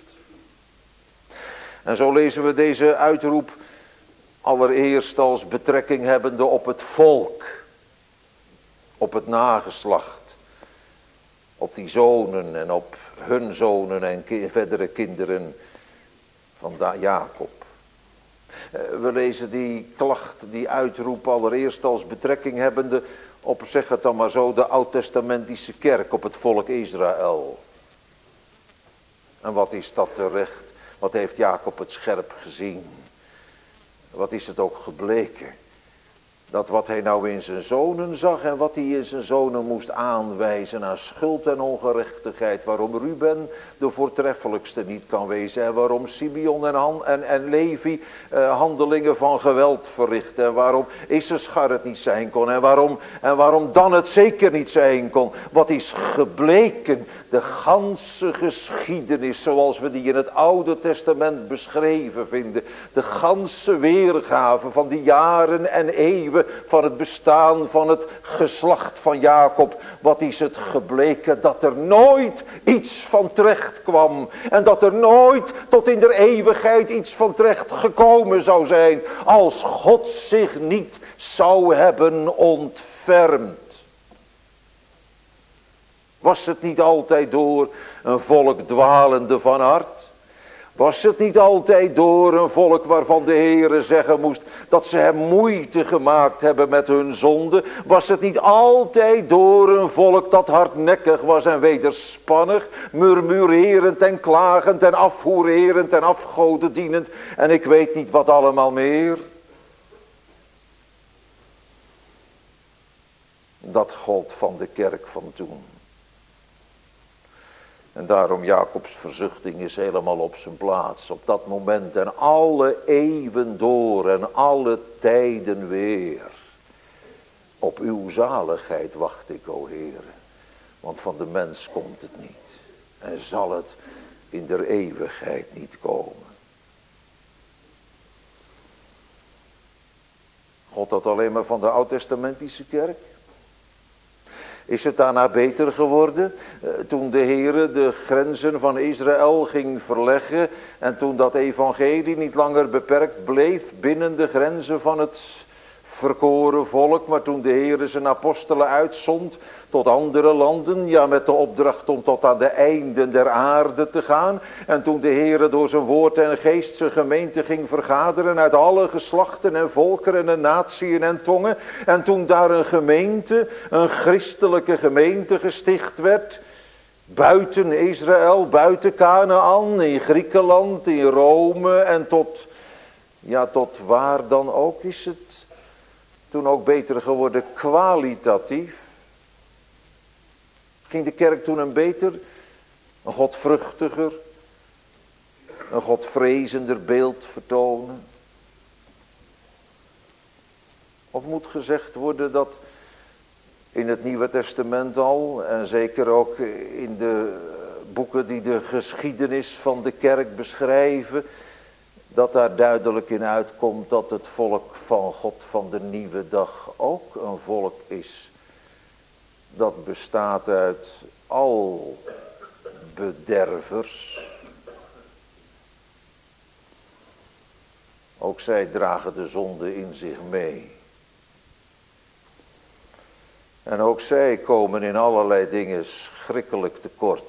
En zo lezen we deze uitroep allereerst als betrekking hebbende op het volk. Op het nageslacht. Op die zonen en op hun zonen en verdere kinderen van Jacob. We lezen die klacht, die uitroep allereerst als betrekking hebbende op, zeg het dan maar zo, de oud-testamentische kerk, op het volk Israël. En wat is dat terecht? Wat heeft Jacob het scherp gezien? Wat is het ook gebleken? Dat wat hij nou in zijn zonen zag en wat hij in zijn zonen moest aanwijzen aan schuld en ongerechtigheid. Waarom Ruben de voortreffelijkste niet kan wezen. En waarom Simeon en Levi handelingen van geweld verrichten. En waarom Issachar het niet zijn kon. En waarom Dan het zeker niet zijn kon. Wat is gebleken? De ganse geschiedenis zoals we die in het Oude Testament beschreven vinden. De ganse weergave van die jaren en eeuwen van het bestaan van het geslacht van Jacob. Wat is het gebleken? Dat er nooit iets van terecht kwam. En dat er nooit tot in de eeuwigheid iets van terecht gekomen zou zijn. Als God zich niet zou hebben ontfermd. Was het niet altijd door een volk dwalende van hart? Was het niet altijd door een volk waarvan de Heere zeggen moest dat ze hem moeite gemaakt hebben met hun zonde? Was het niet altijd door een volk dat hardnekkig was en wederspannig, murmurerend en klagend en afhoererend en afgodendienend en ik weet niet wat allemaal meer? Dat gold van de kerk van toen. En daarom Jacobs verzuchting is helemaal op zijn plaats. Op dat moment en alle eeuwen door en alle tijden weer. Op uw zaligheid wacht ik, o Heere. Want van de mens komt het niet. En zal het in der eeuwigheid niet komen. God dat alleen maar van de oud-testamentische kerk? Is het daarna beter geworden toen de Heere de grenzen van Israël ging verleggen en toen dat evangelie niet langer beperkt bleef binnen de grenzen van het verkoren volk, maar toen de Heere zijn apostelen uitzond tot andere landen, ja, met de opdracht om tot aan de einden der aarde te gaan. En toen de Heere door zijn woord en geest zijn gemeente ging vergaderen uit alle geslachten en volkeren en natieën en tongen. En toen daar een gemeente, een christelijke gemeente gesticht werd, buiten Israël, buiten Kanaan, in Griekenland, in Rome en tot waar dan ook, is het toen ook beter geworden kwalitatief. Ging de kerk toen een beter, een godvruchtiger, een godvrezender beeld vertonen? Of moet gezegd worden dat in het Nieuwe Testament al, en zeker ook in de boeken die de geschiedenis van de kerk beschrijven, dat daar duidelijk in uitkomt dat het volk van God van de nieuwe dag ook een volk is. Dat bestaat uit al bedervers. Ook zij dragen de zonde in zich mee. En ook zij komen in allerlei dingen schrikkelijk tekort.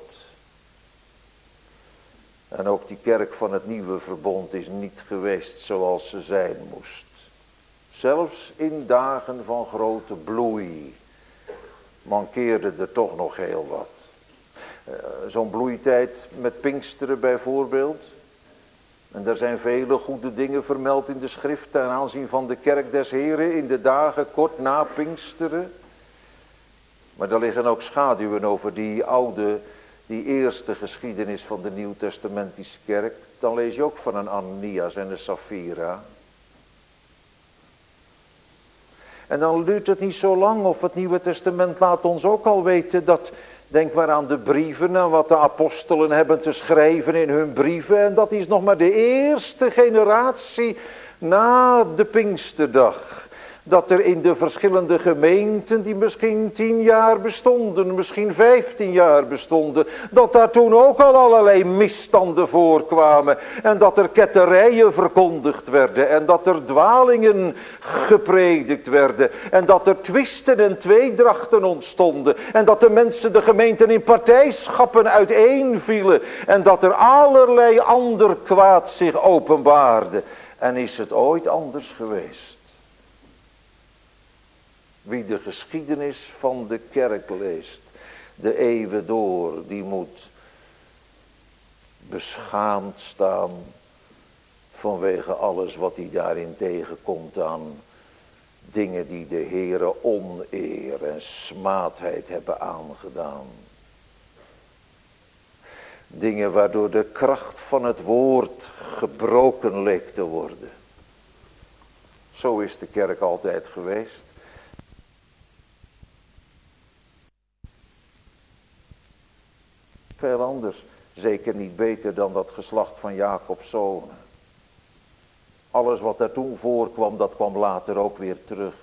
En ook die kerk van het nieuwe verbond is niet geweest zoals ze zijn moest. Zelfs in dagen van grote bloei mankeerde er toch nog heel wat. Zo'n bloeitijd met Pinksteren bijvoorbeeld. En er zijn vele goede dingen vermeld in de schrift ten aanzien van de kerk des Heren in de dagen kort na Pinksteren. Maar er liggen ook schaduwen over die eerste geschiedenis van de Nieuwtestamentische kerk. Dan lees je ook van een Ananias en een Sapphira. En dan duurt het niet zo lang of het Nieuwe Testament laat ons ook al weten dat, denk maar aan de brieven en wat de apostelen hebben te schrijven in hun brieven. En dat is nog maar de eerste generatie na de Pinksterdag. Dat er in de verschillende gemeenten die misschien 10 jaar bestonden, misschien 15 jaar bestonden, dat daar toen ook al allerlei misstanden voorkwamen. En dat er ketterijen verkondigd werden en dat er dwalingen gepredikt werden. En dat er twisten en tweedrachten ontstonden. En dat de mensen de gemeenten in partijschappen uiteenvielen. En dat er allerlei ander kwaad zich openbaarde. En is het ooit anders geweest? Wie de geschiedenis van de kerk leest, de eeuwen door, die moet beschaamd staan vanwege alles wat hij daarin tegenkomt aan dingen die de Heere oneer en smaadheid hebben aangedaan. Dingen waardoor de kracht van het woord gebroken leek te worden. Zo is de kerk altijd geweest. Veel anders, zeker niet beter dan dat geslacht van Jacob's zonen. Alles wat daar toen voorkwam, dat kwam later ook weer terug.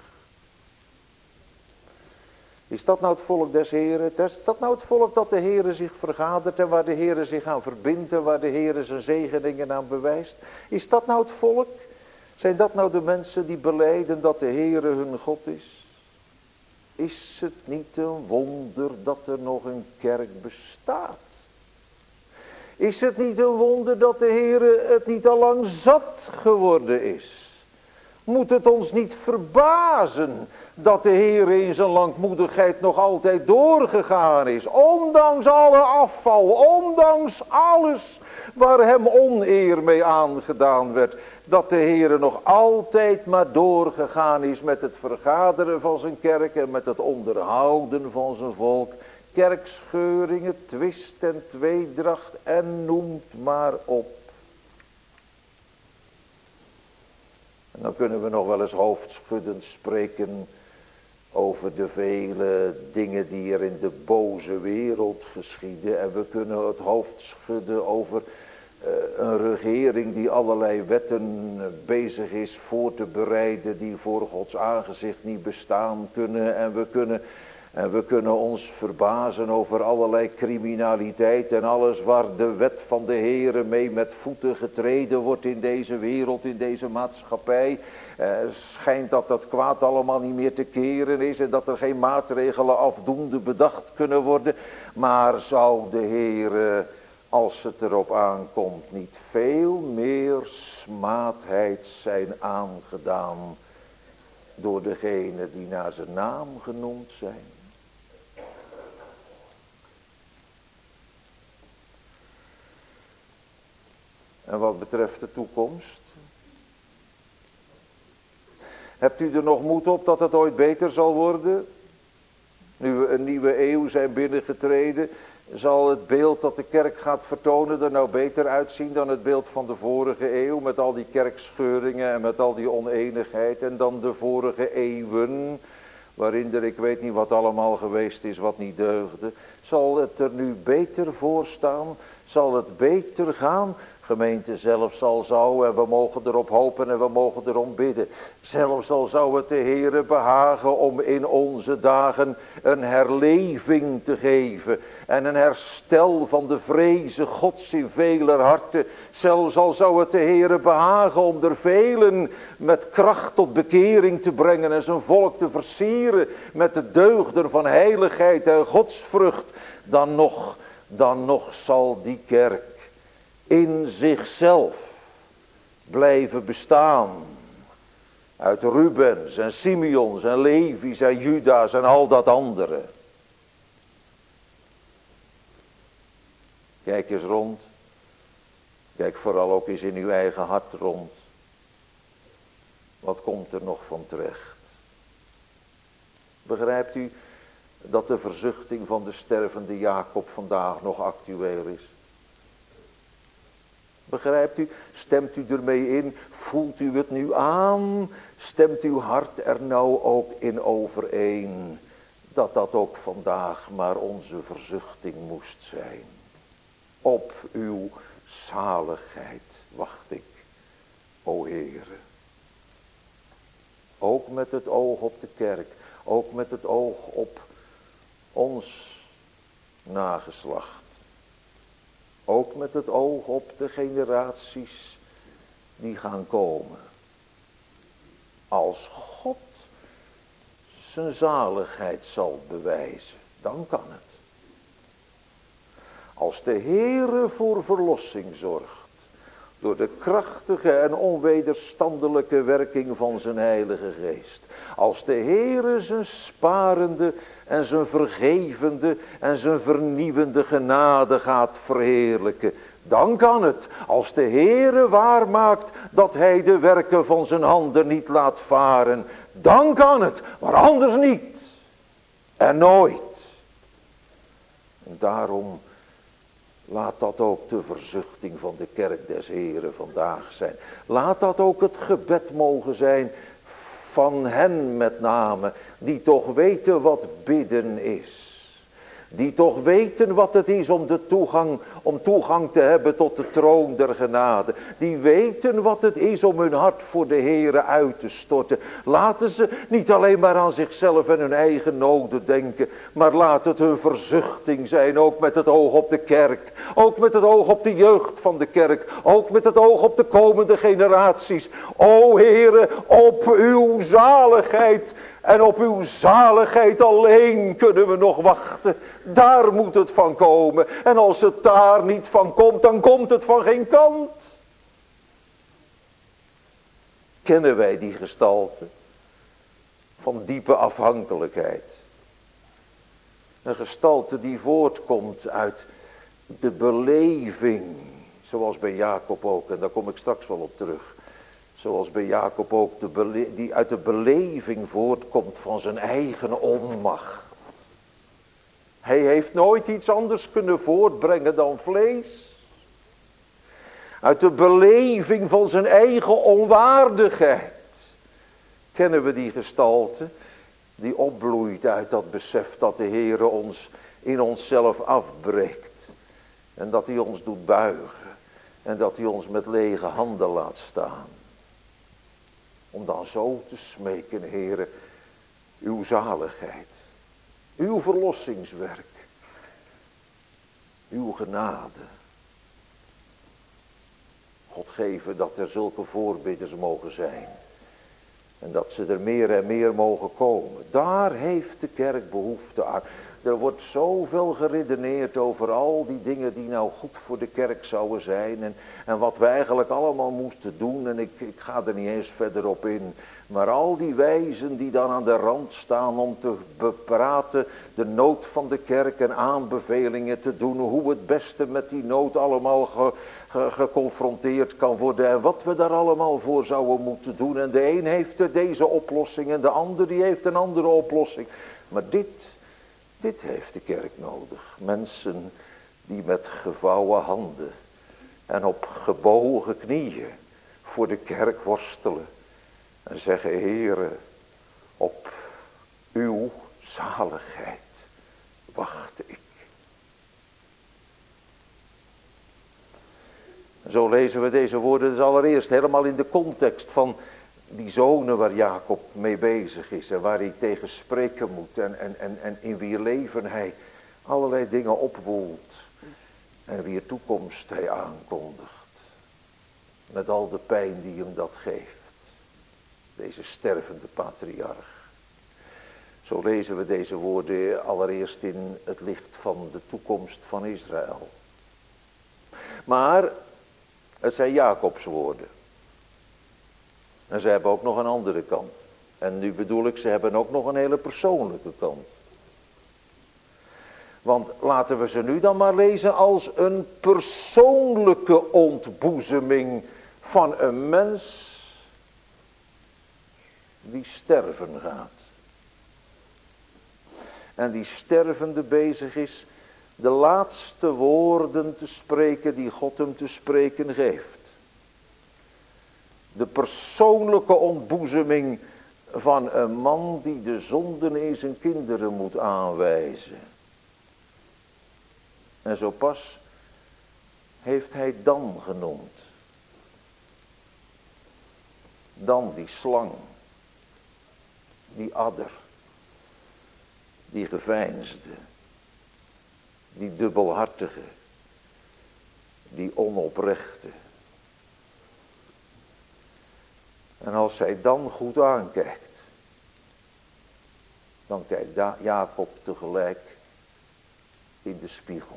Is dat nou het volk des Heren? Is dat nou het volk dat de Heere zich vergadert en waar de Heere zich aan verbindt en waar de Heere zijn zegeningen aan bewijst? Is dat nou het volk? Zijn dat nou de mensen die belijden dat de Heere hun God is? Is het niet een wonder dat er nog een kerk bestaat? Is het niet een wonder dat de Heere het niet al lang zat geworden is? Moet het ons niet verbazen dat de Heere in zijn langmoedigheid nog altijd doorgegaan is? Ondanks alle afval, ondanks alles waar hem oneer mee aangedaan werd. Dat de Heere nog altijd maar doorgegaan is met het vergaderen van zijn kerk en met het onderhouden van zijn volk. Kerkscheuringen, twist en tweedracht en noemt maar op. En dan kunnen we nog wel eens hoofdschuddend spreken over de vele dingen die er in de boze wereld geschieden. En we kunnen het hoofd schudden over een regering die allerlei wetten bezig is voor te bereiden die voor Gods aangezicht niet bestaan kunnen. En we kunnen En we kunnen ons verbazen over allerlei criminaliteit en alles waar de wet van de Heere mee met voeten getreden wordt in deze wereld, in deze maatschappij. Schijnt dat dat kwaad allemaal niet meer te keren is en dat er geen maatregelen afdoende bedacht kunnen worden. Maar zou de Heere, als het erop aankomt, niet veel meer smaadheid zijn aangedaan door degenen die naar zijn naam genoemd zijn? En wat betreft de toekomst? Hebt u er nog moed op dat het ooit beter zal worden? Nu we een nieuwe eeuw zijn binnengetreden, zal het beeld dat de kerk gaat vertonen er nou beter uitzien dan het beeld van de vorige eeuw, met al die kerkscheuringen en met al die oneenigheid, en dan de vorige eeuwen, waarin er ik weet niet wat allemaal geweest is wat niet deugde. Zal het er nu beter voor staan? Zal het beter gaan? Gemeente, zelfs al zou, en we mogen erop hopen en we mogen erom bidden, zelfs al zou het de Heere behagen om in onze dagen een herleving te geven en een herstel van de vreze Gods in veler harten, zelfs al zou het de Heere behagen om er velen met kracht tot bekering te brengen en zijn volk te versieren met de deugden van heiligheid en godsvrucht, dan nog zal die kerk in zichzelf blijven bestaan. Uit Rubens en Simeons en Levi's en Juda's en al dat andere. Kijk eens rond. Kijk vooral ook eens in uw eigen hart rond. Wat komt er nog van terecht? Begrijpt u dat de verzuchting van de stervende Jacob vandaag nog actueel is? Begrijpt u? Stemt u ermee in? Voelt u het nu aan? Stemt uw hart er nou ook in overeen? Dat dat ook vandaag maar onze verzuchting moest zijn. Op uw zaligheid wacht ik, o Heere. Ook met het oog op de kerk. Ook met het oog op ons nageslacht. Ook met het oog op de generaties die gaan komen. Als God zijn zaligheid zal bewijzen, dan kan het. Als de Heere voor verlossing zorgt, door de krachtige en onwederstandelijke werking van zijn Heilige Geest. Als de Heere zijn sparende en zijn vergevende en zijn vernieuwende genade gaat verheerlijken, dan kan het. Als de Heere waarmaakt dat hij de werken van zijn handen niet laat varen, dan kan het, maar anders niet. En nooit. En daarom laat dat ook de verzuchting van de kerk des Heren vandaag zijn. Laat dat ook het gebed mogen zijn van hen met name, die toch weten wat bidden is. Die toch weten wat het is om toegang te hebben tot de troon der genade. Die weten wat het is om hun hart voor de Heere uit te storten. Laten ze niet alleen maar aan zichzelf en hun eigen noden denken. Maar laat het hun verzuchting zijn, ook met het oog op de kerk. Ook met het oog op de jeugd van de kerk. Ook met het oog op de komende generaties. O Heere, op uw zaligheid. En op uw zaligheid alleen kunnen we nog wachten. Daar moet het van komen. En als het daar niet van komt, dan komt het van geen kant. Kennen wij die gestalte van diepe afhankelijkheid? Een gestalte die voortkomt uit de beleving. Zoals bij Jacob ook, en daar kom ik straks wel op terug. Zoals bij Jacob ook, die uit de beleving voortkomt van zijn eigen onmacht. Hij heeft nooit iets anders kunnen voortbrengen dan vlees. Uit de beleving van zijn eigen onwaardigheid kennen we die gestalte die opbloeit uit dat besef dat de Heere ons in onszelf afbreekt. En dat hij ons doet buigen. En dat hij ons met lege handen laat staan. Om dan zo te smeken, Heere, uw zaligheid. Uw verlossingswerk. Uw genade. God geven dat er zulke voorbidders mogen zijn. En dat ze er meer en meer mogen komen. Daar heeft de kerk behoefte aan. Er wordt zoveel geredeneerd over al die dingen die nou goed voor de kerk zouden zijn. En wat we eigenlijk allemaal moesten doen. En ik ga er niet eens verder op in. Maar al die wijzen die dan aan de rand staan om te bepraten de nood van de kerk en aanbevelingen te doen. Hoe het beste met die nood allemaal geconfronteerd kan worden. En wat we daar allemaal voor zouden moeten doen. En de een heeft deze oplossing en de ander die heeft een andere oplossing. Maar dit heeft de kerk nodig. Mensen die met gevouwen handen en op gebogen knieën voor de kerk worstelen. En zeggen, Heere, op uw zaligheid wacht ik. Zo lezen we deze woorden dus allereerst helemaal in de context van die zonen waar Jacob mee bezig is. En waar hij tegen spreken moet. En in wier leven hij allerlei dingen opwoelt. En wier toekomst hij aankondigt. Met al de pijn die hem dat geeft. Deze stervende patriarch. Zo lezen we deze woorden allereerst in het licht van de toekomst van Israël. Maar het zijn Jacobs woorden. En ze hebben ook nog een andere kant. En nu bedoel ik, ze hebben ook nog een hele persoonlijke kant. Want laten we ze nu dan maar lezen als een persoonlijke ontboezeming van een mens die sterven gaat. En die stervende bezig is de laatste woorden te spreken die God hem te spreken geeft. De persoonlijke ontboezeming van een man die de zonden in zijn kinderen moet aanwijzen. En zo pas heeft hij Dan genoemd. Dan die slang. Die adder. Die geveinsde. Die dubbelhartige. Die onoprechte. En als hij dan goed aankijkt. Dan kijkt Jacob tegelijk in de spiegel.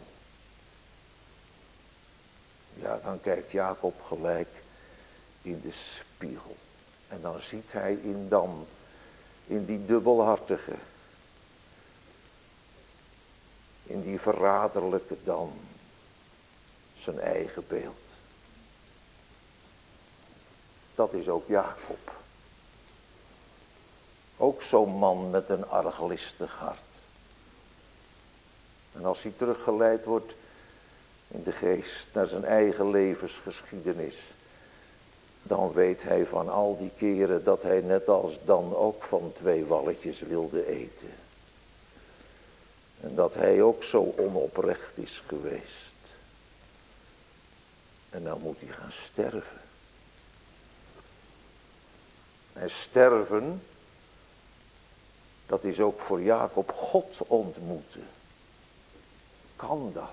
Ja, dan kijkt Jacob gelijk in de spiegel. En dan ziet hij in Dan, in die dubbelhartige, in die verraderlijke Dan, zijn eigen beeld. Dat is ook Jacob. Ook zo'n man met een arglistig hart. En als hij teruggeleid wordt in de geest naar zijn eigen levensgeschiedenis, dan weet hij van al die keren dat hij net als Dan ook van 2 walletjes wilde eten. En dat hij ook zo onoprecht is geweest. En dan moet hij gaan sterven. En sterven, dat is ook voor Jacob God ontmoeten. Kan dat?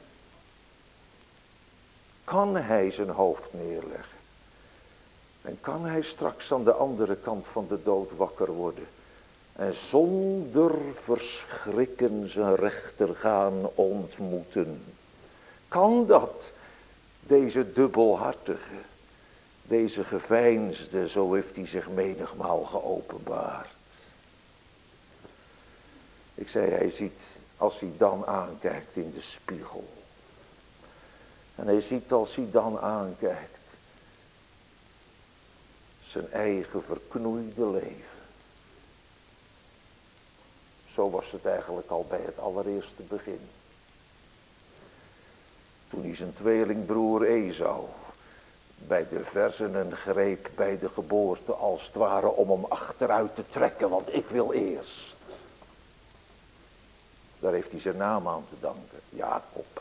Kan hij zijn hoofd neerleggen? En kan hij straks aan de andere kant van de dood wakker worden? En zonder verschrikken zijn rechter gaan ontmoeten? Kan dat, deze dubbelhartige, deze geveinsde, zo heeft hij zich menigmaal geopenbaard. Ik zei, hij ziet, als hij dan aankijkt in de spiegel. En hij ziet als hij dan aankijkt, zijn eigen verknoeide leven. Zo was het eigenlijk al bij het allereerste begin. Toen hij zijn tweelingbroer Esau bij de verzenen greep bij de geboorte, als het ware om hem achteruit te trekken, want ik wil eerst. Daar heeft hij zijn naam aan te danken, Jacob.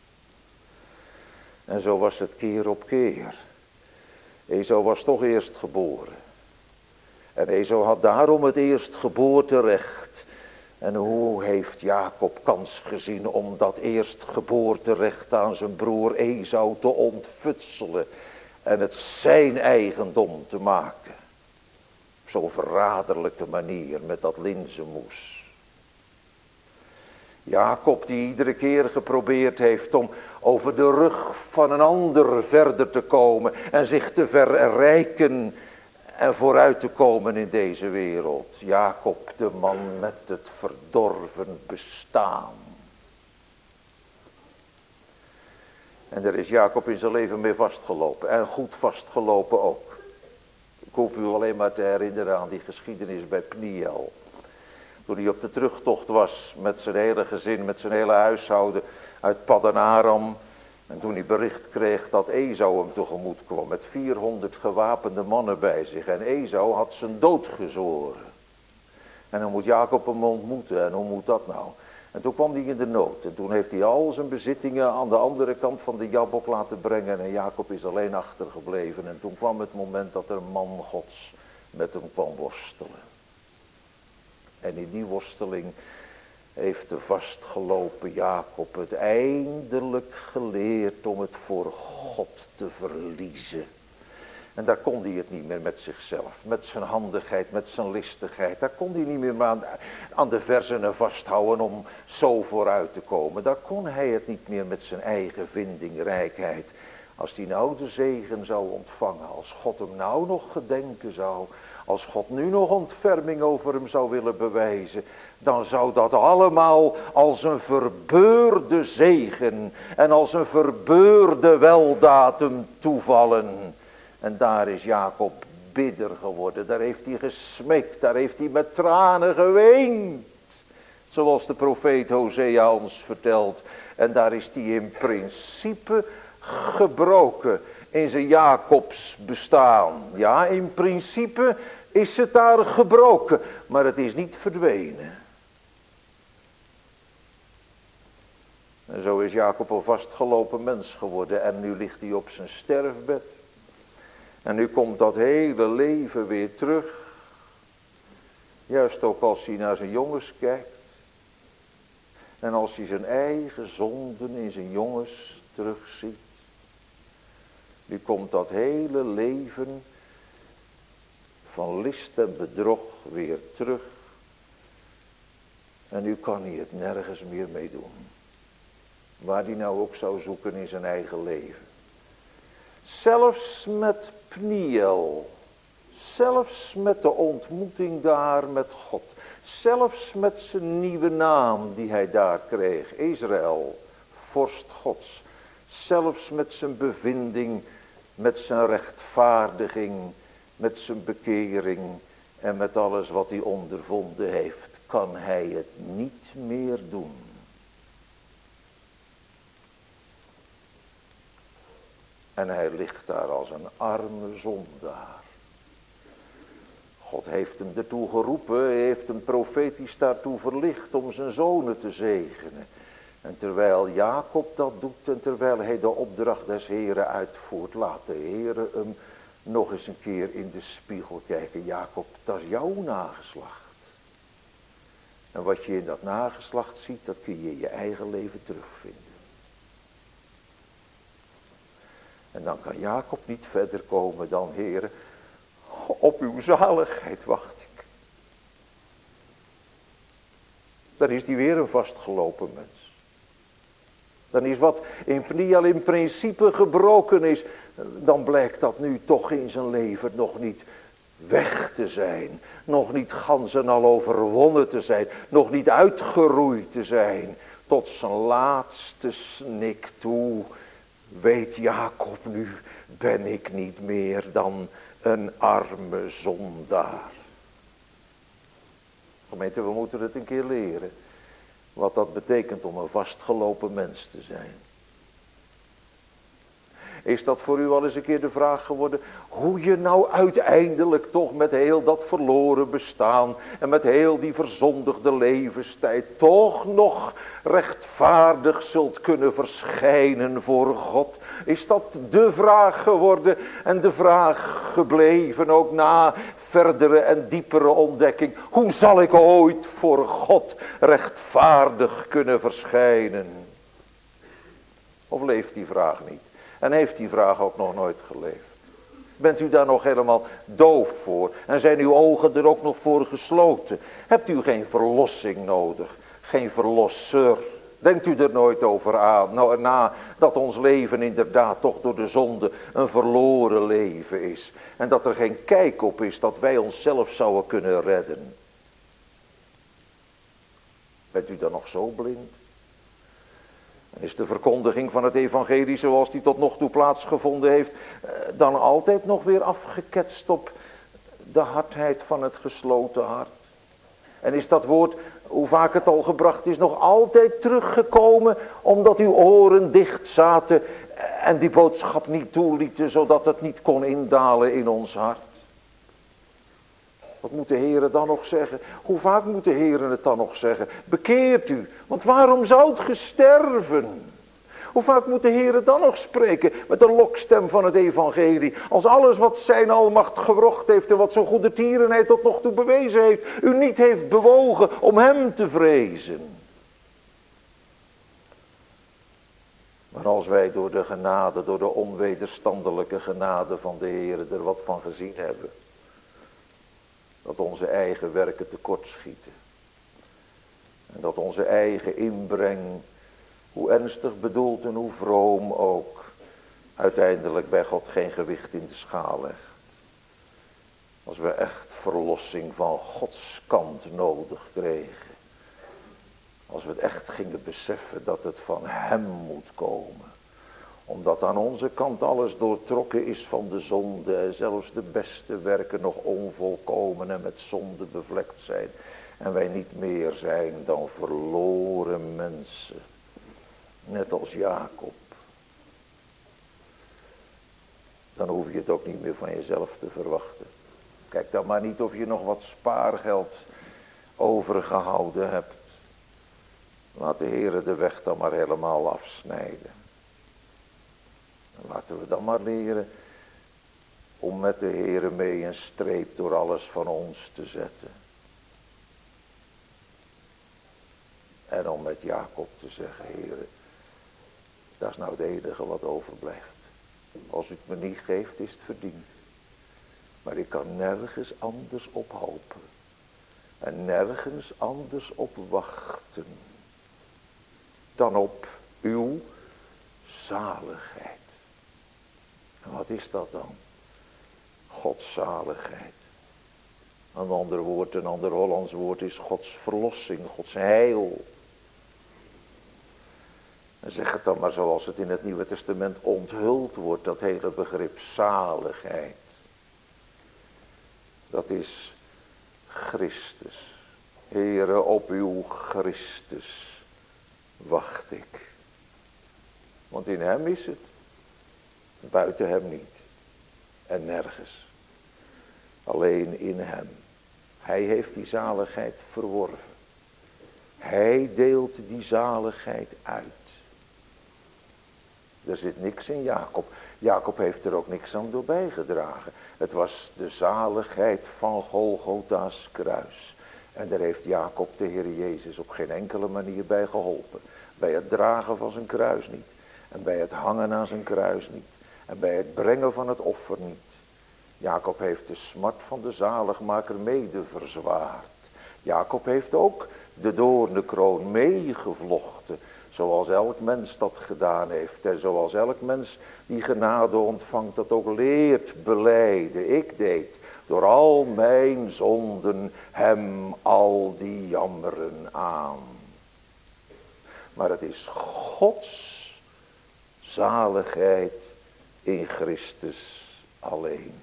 En zo was het keer op keer. Esau was toch eerst geboren. En Esau had daarom het eerstgeboorterecht. En hoe heeft Jacob kans gezien om dat eerstgeboorterecht aan zijn broer Esau te ontfutselen en het zijn eigendom te maken. Op zo'n verraderlijke manier met dat linzenmoes. Jacob die iedere keer geprobeerd heeft om over de rug van een ander verder te komen en zich te verrijken en vooruit te komen in deze wereld. Jacob, de man met het verdorven bestaan. En daar is Jacob in zijn leven mee vastgelopen. En goed vastgelopen ook. Ik hoef u alleen maar te herinneren aan die geschiedenis bij Pniel. Toen hij op de terugtocht was met zijn hele gezin, met zijn hele huishouden uit Paddan Aram. En toen hij bericht kreeg dat Esau hem tegemoet kwam met 400 gewapende mannen bij zich. En Esau had zijn dood gezworen. En dan moet Jacob hem ontmoeten. En hoe moet dat nou? En toen kwam hij in de nood. En toen heeft hij al zijn bezittingen aan de andere kant van de Jabbok laten brengen. En Jacob is alleen achtergebleven. En toen kwam het moment dat er een man Gods met hem kwam worstelen. En in die worsteling heeft de vastgelopen Jacob het eindelijk geleerd om het voor God te verliezen. En daar kon hij het niet meer met zichzelf, met zijn handigheid, met zijn listigheid. Daar kon hij niet meer aan de versenen vasthouden om zo vooruit te komen. Daar kon hij het niet meer met zijn eigen vindingrijkheid. Als hij nou de zegen zou ontvangen, als God hem nou nog gedenken zou, als God nu nog ontferming over hem zou willen bewijzen, dan zou dat allemaal als een verbeurde zegen en als een verbeurde weldaad hem toevallen. En daar is Jacob bidder geworden, daar heeft hij gesmeekt, daar heeft hij met tranen geweend. Zoals de profeet Hosea ons vertelt. En daar is hij in principe gebroken in zijn Jacobs bestaan. Ja, in principe is het daar gebroken, maar het is niet verdwenen. En zo is Jacob een vastgelopen mens geworden en nu ligt hij op zijn sterfbed. En nu komt dat hele leven weer terug. Juist ook als hij naar zijn jongens kijkt. En als hij zijn eigen zonden in zijn jongens terugziet. Nu komt dat hele leven van list en bedrog weer terug. En nu kan hij het nergens meer mee doen. Waar hij nou ook zou zoeken in zijn eigen leven. Zelfs met Pniel. Zelfs met de ontmoeting daar met God. Zelfs met zijn nieuwe naam die hij daar kreeg. Israël, vorst Gods. Zelfs met zijn bevinding, met zijn rechtvaardiging, met zijn bekering en met alles wat hij ondervonden heeft, kan hij het niet meer doen. En hij ligt daar als een arme zondaar. God heeft hem ertoe geroepen, hij heeft hem profetisch daartoe verlicht om zijn zonen te zegenen. En terwijl Jacob dat doet en terwijl hij de opdracht des Heren uitvoert, laat de Heren hem nog eens een keer in de spiegel kijken. Jacob, dat is jouw nageslacht. En wat je in dat nageslacht ziet, dat kun je in je eigen leven terugvinden. En dan kan Jacob niet verder komen dan, Heere, op uw zaligheid wacht ik. Dan is die weer een vastgelopen mens. Dan is wat in Pniel in principe gebroken is, dan blijkt dat nu toch in zijn leven nog niet weg te zijn. Nog niet gans en al overwonnen te zijn. Nog niet uitgeroeid te zijn. Tot zijn laatste snik toe. Weet Jacob, nu ben ik niet meer dan een arme zondaar. Gemeente, we moeten het een keer leren. Wat dat betekent om een vastgelopen mens te zijn. Is dat voor u al eens een keer de vraag geworden, hoe je nou uiteindelijk toch met heel dat verloren bestaan en met heel die verzondigde levenstijd toch nog rechtvaardig zult kunnen verschijnen voor God? Is dat de vraag geworden en de vraag gebleven ook na verdere en diepere ontdekking. Hoe zal ik ooit voor God rechtvaardig kunnen verschijnen? Of leeft die vraag niet? En heeft die vraag ook nog nooit geleefd? Bent u daar nog helemaal doof voor? En zijn uw ogen er ook nog voor gesloten? Hebt u geen verlossing nodig? Geen verlosser? Denkt u er nooit over na dat ons leven inderdaad toch door de zonde een verloren leven is. En dat er geen kijk op is dat wij onszelf zouden kunnen redden. Bent u dan nog zo blind? Is de verkondiging van het evangelie zoals die tot nog toe plaatsgevonden heeft dan altijd nog weer afgeketst op de hardheid van het gesloten hart? En is dat woord, hoe vaak het al gebracht is, nog altijd teruggekomen omdat uw oren dicht zaten en die boodschap niet toelieten zodat het niet kon indalen in ons hart? Wat moet de Heere dan nog zeggen? Hoe vaak moet de Heere het dan nog zeggen? Bekeert u, want waarom zoudt ge sterven? Hoe vaak moet de Heere dan nog spreken met de lokstem van het evangelie? Als alles wat zijn almacht gewrocht heeft en wat zo'n goede tierenheid tot nog toe bewezen heeft, u niet heeft bewogen om hem te vrezen. Maar als wij door de genade, door de onwederstandelijke genade van de Heere er wat van gezien hebben, dat onze eigen werken tekortschieten. En dat onze eigen inbreng, hoe ernstig bedoeld en hoe vroom ook, uiteindelijk bij God geen gewicht in de schaal legt. Als we echt verlossing van Gods kant nodig kregen. Als we het echt gingen beseffen dat het van hem moet komen. Omdat aan onze kant alles doortrokken is van de zonde. En zelfs de beste werken nog onvolkomen en met zonde bevlekt zijn. En wij niet meer zijn dan verloren mensen. Net als Jacob. Dan hoef je het ook niet meer van jezelf te verwachten. Kijk dan maar niet of je nog wat spaargeld overgehouden hebt. Laat de Heere de weg dan maar helemaal afsnijden. Laten we dan maar leren om met de Heere mee een streep door alles van ons te zetten. En om met Jacob te zeggen, Heere, dat is nou het enige wat overblijft. Als u het me niet geeft, is het verdiend. Maar ik kan nergens anders op hopen. En nergens anders op wachten. Dan op uw zaligheid. En wat is dat dan? Gods zaligheid. Een ander woord, een ander Hollands woord is Gods verlossing, Gods heil. En zeg het dan maar zoals het in het Nieuwe Testament onthuld wordt, dat hele begrip zaligheid. Dat is Christus. Heere, op uw Christus wacht ik. Want in hem is het. Buiten hem niet. En nergens. Alleen in hem. Hij heeft die zaligheid verworven. Hij deelt die zaligheid uit. Er zit niks in Jacob. Jacob heeft er ook niks aan door bijgedragen. Het was de zaligheid van Golgotha's kruis. En daar heeft Jacob de Heer Jezus op geen enkele manier bij geholpen. Bij het dragen van zijn kruis niet. En bij het hangen aan zijn kruis niet. En bij het brengen van het offer niet. Jacob heeft de smart van de zaligmaker mede verzwaard. Jacob heeft ook de doornenkroon meegevlochten. Zoals elk mens dat gedaan heeft. En zoals elk mens die genade ontvangt dat ook leert belijden. Ik deed door al mijn zonden hem al die jammeren aan. Maar het is Gods zaligheid in Christus alleen.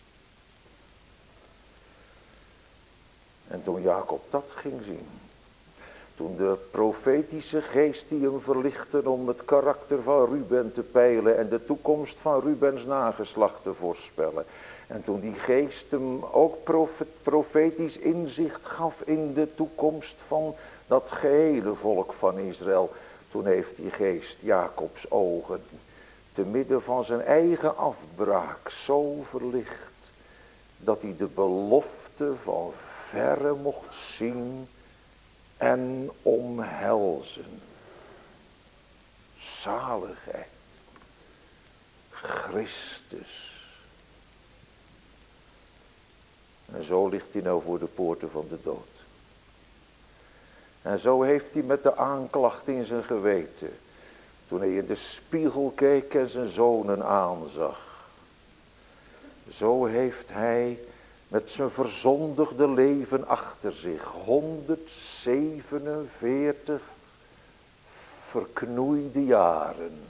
En toen Jacob dat ging zien. Toen de profetische geest die hem verlichtte om het karakter van Ruben te peilen en de toekomst van Rubens nageslacht te voorspellen. En toen die geest hem ook profetisch inzicht gaf in de toekomst van dat gehele volk van Israël. Toen heeft die geest Jacobs ogen, te midden van zijn eigen afbraak, zo verlicht, dat hij de belofte van verre mocht zien en omhelzen. Zaligheid. Christus. En zo ligt hij nou voor de poorten van de dood. En zo heeft hij met de aanklacht in zijn geweten, toen hij in de spiegel keek en zijn zonen aanzag, zo heeft hij met zijn verzondigde leven achter zich 147 verknoeide jaren.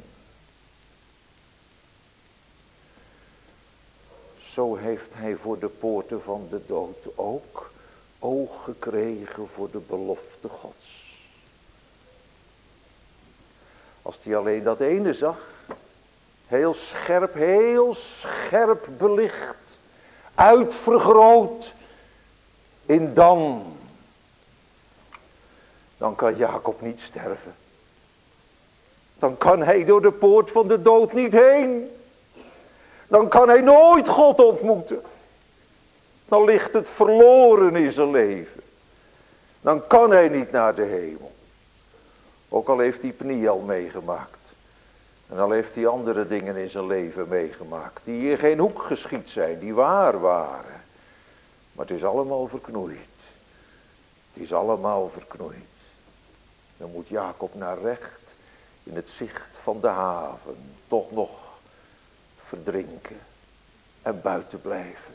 Zo heeft hij voor de poorten van de dood ook oog gekregen voor de belofte Gods. Als hij alleen dat ene zag, heel scherp belicht, uitvergroot in dan kan Jacob niet sterven. Dan kan hij door de poort van de dood niet heen. Dan kan hij nooit God ontmoeten. Dan ligt het verloren in zijn leven. Dan kan hij niet naar de hemel. Ook al heeft hij Pniel meegemaakt. En al heeft hij andere dingen in zijn leven meegemaakt. Die in geen hoek geschied zijn. Die waar waren. Maar het is allemaal verknoeid. Het is allemaal verknoeid. Dan moet Jacob naar recht. In het zicht van de haven. Toch nog verdrinken. En buiten blijven.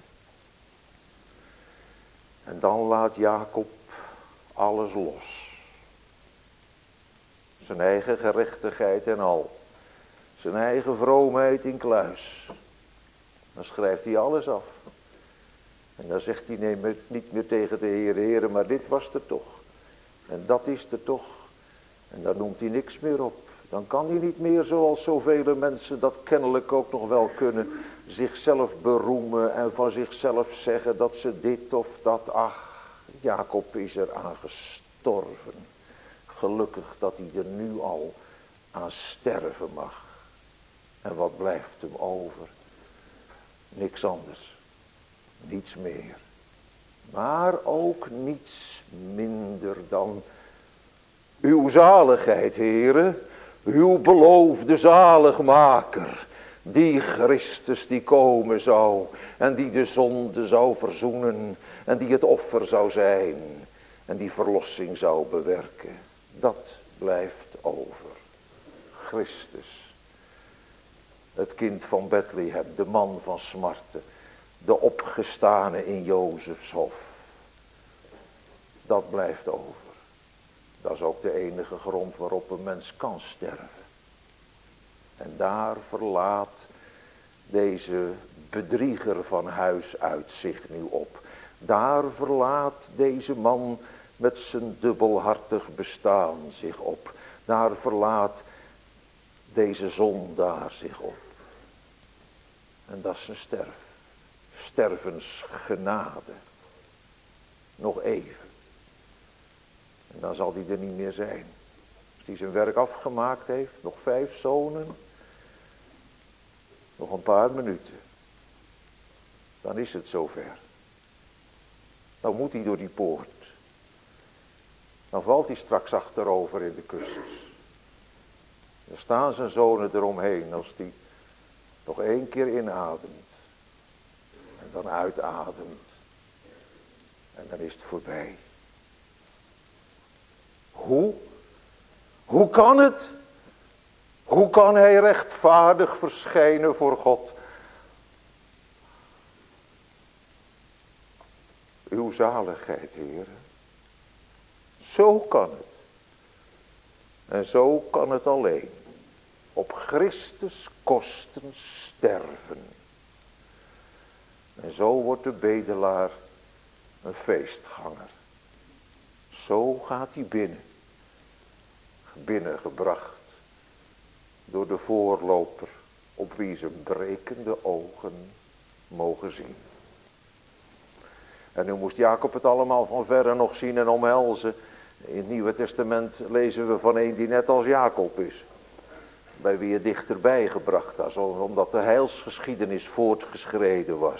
En dan laat Jacob alles los. Zijn eigen gerechtigheid en al. Zijn eigen vroomheid in kluis. Dan schrijft hij alles af. En dan zegt hij, nee, niet meer tegen de Heere, maar dit was er toch. En dat is er toch. En dan noemt hij niks meer op. Dan kan hij niet meer, zoals zoveel mensen dat kennelijk ook nog wel kunnen, zichzelf beroemen en van zichzelf zeggen dat ze dit of dat. Ach, Jacob is er aan gestorven. Gelukkig dat hij er nu al aan sterven mag. En wat blijft hem over? Niks anders. Niets meer. Maar ook niets minder dan uw zaligheid, Heere. Uw beloofde zaligmaker. Die Christus die komen zou. En die de zonde zou verzoenen. En die het offer zou zijn. En die verlossing zou bewerken. Dat blijft over. Christus. Het kind van Bethlehem. De man van smarten. De opgestane in Jozefs hof. Dat blijft over. Dat is ook de enige grond waarop een mens kan sterven. En daar verlaat deze bedrieger van huis uit zich nu op. Daar verlaat deze man met zijn dubbelhartig bestaan zich op. Daar verlaat deze zondaar zich op. En dat is zijn stervensgenade. Nog even. En dan zal hij er niet meer zijn. Als hij zijn werk afgemaakt heeft, nog 5 zonen. Nog een paar minuten. Dan is het zover. Dan moet hij door die poort. Dan valt hij straks achterover in de kussens. Dan staan zijn zonen eromheen als hij nog 1 keer inademt. En dan uitademt. En dan is het voorbij. Hoe kan het? Hoe kan hij rechtvaardig verschijnen voor God? Uw zaligheid, Heer. Zo kan het. En zo kan het alleen. Op Christus kosten sterven. En zo wordt de bedelaar een feestganger. Zo gaat hij binnen. Binnengebracht. Door de voorloper. Op wie zijn brekende ogen mogen zien. En nu moest Jacob het allemaal van verre nog zien en omhelzen. In het Nieuwe Testament lezen we van een die net als Jacob is. Bij wie het dichterbij gebracht was. Omdat de heilsgeschiedenis voortgeschreden was.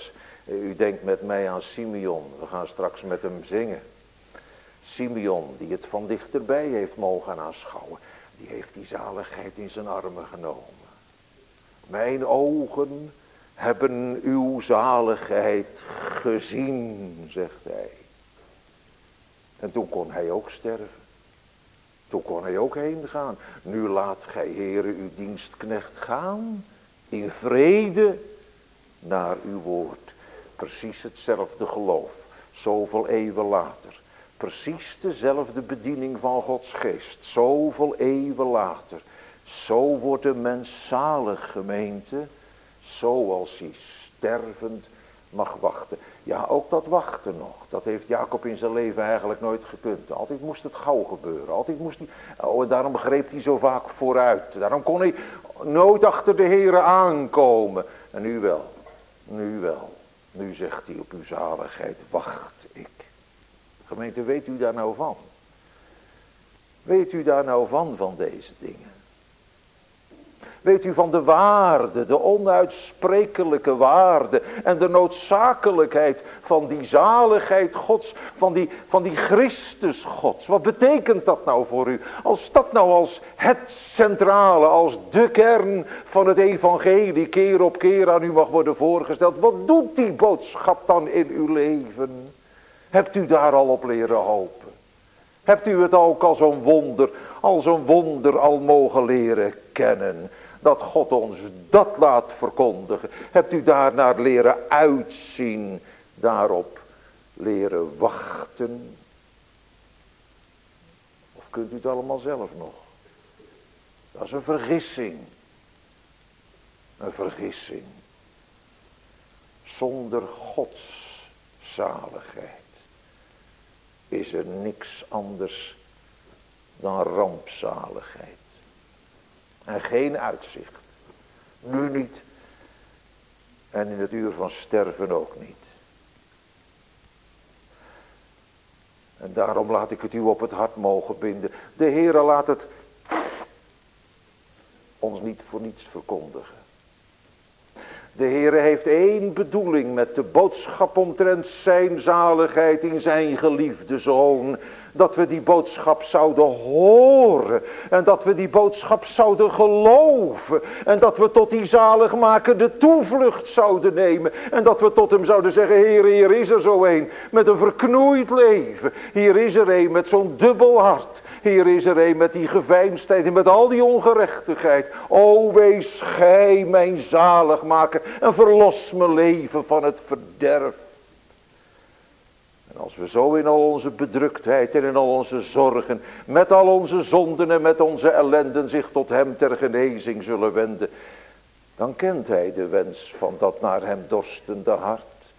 U denkt met mij aan Simeon. We gaan straks met hem zingen. Simeon, die het van dichterbij heeft mogen aanschouwen. Die heeft die zaligheid in zijn armen genomen. Mijn ogen hebben uw zaligheid gezien, zegt hij. En toen kon hij ook sterven. Toen kon hij ook heen gaan. Nu laat gij, Heere, uw dienstknecht gaan. In vrede naar uw woord. Precies hetzelfde geloof. Zoveel eeuwen later. Precies dezelfde bediening van Gods geest. Zoveel eeuwen later. Zo wordt de mens zalig, gemeente. Zoals hij stervend mag wachten. Ja, ook dat wachten nog. Dat heeft Jacob in zijn leven eigenlijk nooit gekund. Altijd moest het gauw gebeuren. Altijd moest hij... Oh, en daarom greep hij zo vaak vooruit. Daarom kon hij nooit achter de Heere aankomen. En nu wel. Nu wel. Nu zegt hij op uw zaligheid, wacht ik. Gemeente, weet u daar nou van? Weet u daar nou van deze dingen? Weet u van de waarde, de onuitsprekelijke waarde en de noodzakelijkheid van die zaligheid Gods, van die Christus Gods. Wat betekent dat nou voor u? Als dat nou als het centrale, als de kern van het evangelie keer op keer aan u mag worden voorgesteld. Wat doet die boodschap dan in uw leven? Hebt u daar al op leren hopen? Hebt u het ook als een wonder al mogen leren kennen? Dat God ons dat laat verkondigen. Hebt u daarnaar leren uitzien. Daarop leren wachten. Of kunt u het allemaal zelf nog? Dat is een vergissing. Een vergissing. Zonder Gods zaligheid is er niks anders dan rampzaligheid. En geen uitzicht. Nu niet. En in het uur van sterven ook niet. En daarom laat ik het u op het hart mogen binden. De Heere laat het ons niet voor niets verkondigen. De Heere heeft één bedoeling met de boodschap omtrent zijn zaligheid in zijn geliefde Zoon. Dat we die boodschap zouden horen. En dat we die boodschap zouden geloven. En dat we tot die zaligmaker de toevlucht zouden nemen. En dat we tot hem zouden zeggen, Heer, hier is er zo een met een verknoeid leven. Hier is er een met zo'n dubbel hart. Hier is er een met die geveinsdheid en met al die ongerechtigheid. O, wees gij mijn zaligmaker en verlos mijn leven van het verderf. En als we zo in al onze bedruktheid en in al onze zorgen, met al onze zonden en met onze ellenden zich tot hem ter genezing zullen wenden, dan kent hij de wens van dat naar hem dorstende hart.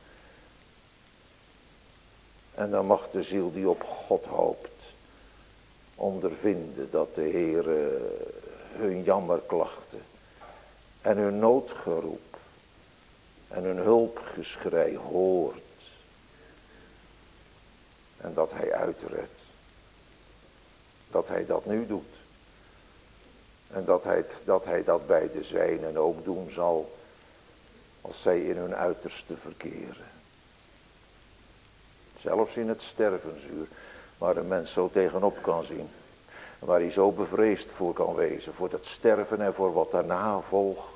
En dan mag de ziel die op God hoopt ondervinden dat de Heere hun jammerklachten en hun noodgeroep en hun hulpgeschrei hoort. En dat hij uitredt. Dat hij dat nu doet. En dat hij dat bij de zijnen ook doen zal als zij in hun uiterste verkeren. Zelfs in het stervensuur. Waar een mens zo tegenop kan zien. Waar hij zo bevreesd voor kan wezen. Voor dat sterven en voor wat daarna volgt.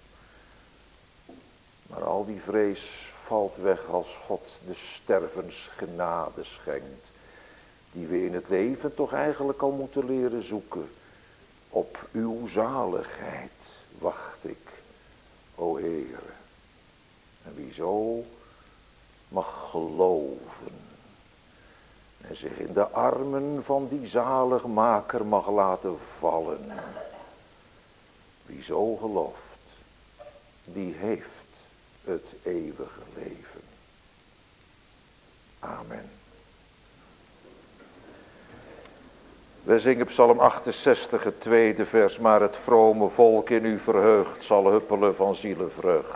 Maar al die vrees valt weg als God de stervensgenade schenkt. Die we in het leven toch eigenlijk al moeten leren zoeken. Op uw zaligheid wacht ik, o Heere. En wie zo mag geloven. En zich in de armen van die zaligmaker mag laten vallen. Wie zo gelooft, die heeft het eeuwige leven. Amen. We zingen Psalm 68, het tweede vers. Maar het vrome volk in u verheugd zal huppelen van zielenvreugd.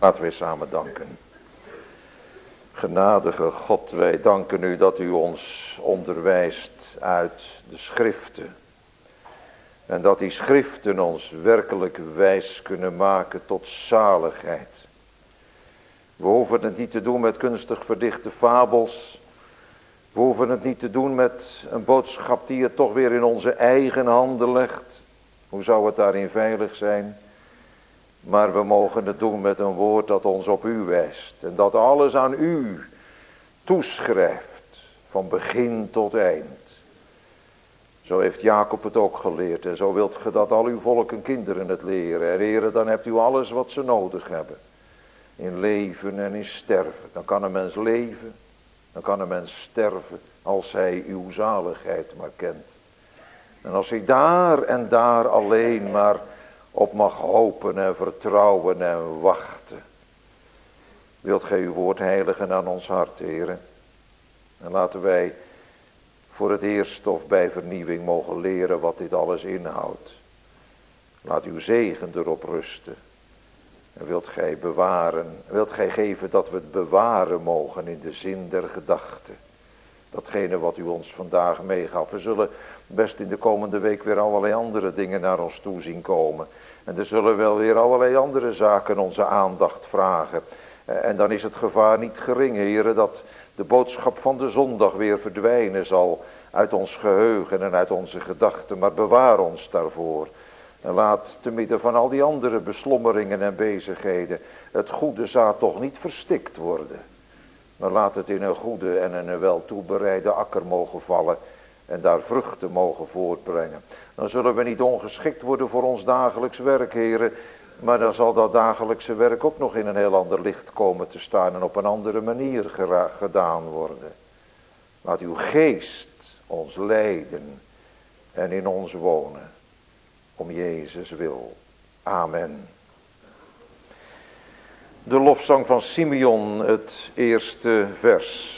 Laten we samen danken. Genadige God, wij danken u dat u ons onderwijst uit de schriften. En dat die schriften ons werkelijk wijs kunnen maken tot zaligheid. We hoeven het niet te doen met kunstig verdichte fabels. We hoeven het niet te doen met een boodschap die het toch weer in onze eigen handen legt. Hoe zou het daarin veilig zijn? Maar we mogen het doen met een woord dat ons op u wijst. En dat alles aan u toeschrijft. Van begin tot eind. Zo heeft Jacob het ook geleerd. En zo wilt ge dat al uw volk en kinderen het leren. En heren, dan hebt u alles wat ze nodig hebben. In leven en in sterven. Dan kan een mens leven. Dan kan een mens sterven. Als hij uw zaligheid maar kent. En als hij daar en daar alleen maar op mag hopen en vertrouwen en wachten. Wilt gij uw woord heiligen aan ons hart, heren. En laten wij voor het eerst of bij vernieuwing mogen leren wat dit alles inhoudt. Laat uw zegen erop rusten. En wilt gij bewaren, wilt gij geven dat we het bewaren mogen in de zin der gedachten. Datgene wat u ons vandaag meegaf. We zullen best in de komende week weer allerlei andere dingen naar ons toe zien komen. En er zullen wel weer allerlei andere zaken onze aandacht vragen. En dan is het gevaar niet gering, heren, dat de boodschap van de zondag weer verdwijnen zal uit ons geheugen en uit onze gedachten. Maar bewaar ons daarvoor. En laat te midden van al die andere beslommeringen en bezigheden het goede zaad toch niet verstikt worden. Maar laat het in een goede en een wel toebereide akker mogen vallen en daar vruchten mogen voortbrengen. Dan zullen we niet ongeschikt worden voor ons dagelijks werk, heren. Maar dan zal dat dagelijkse werk ook nog in een heel ander licht komen te staan en op een andere manier gedaan worden. Laat uw geest ons leiden en in ons wonen. Om Jezus wil. Amen. De lofzang van Simeon, het eerste vers.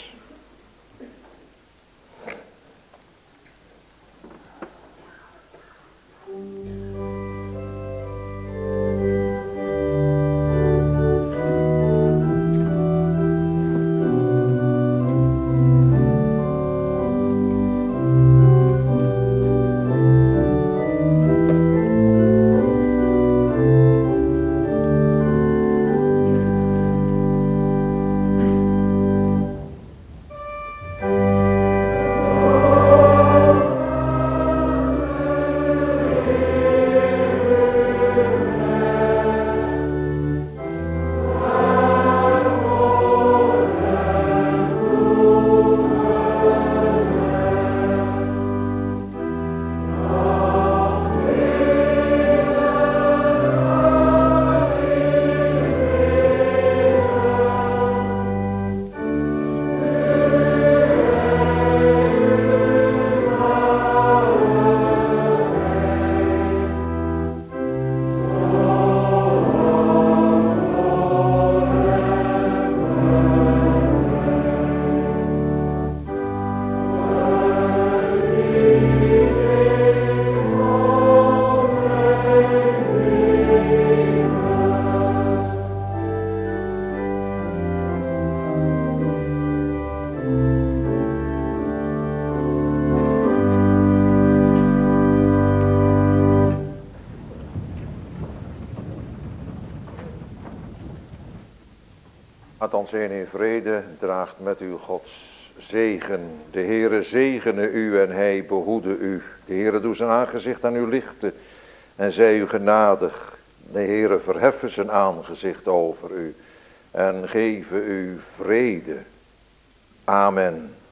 Gaat ons heen in vrede, draagt met u Gods zegen. De Heere zegene u en hij behoede u. De Heere doet zijn aangezicht aan u lichten en zij u genadig. De Heere verheffen zijn aangezicht over u en geven u vrede. Amen.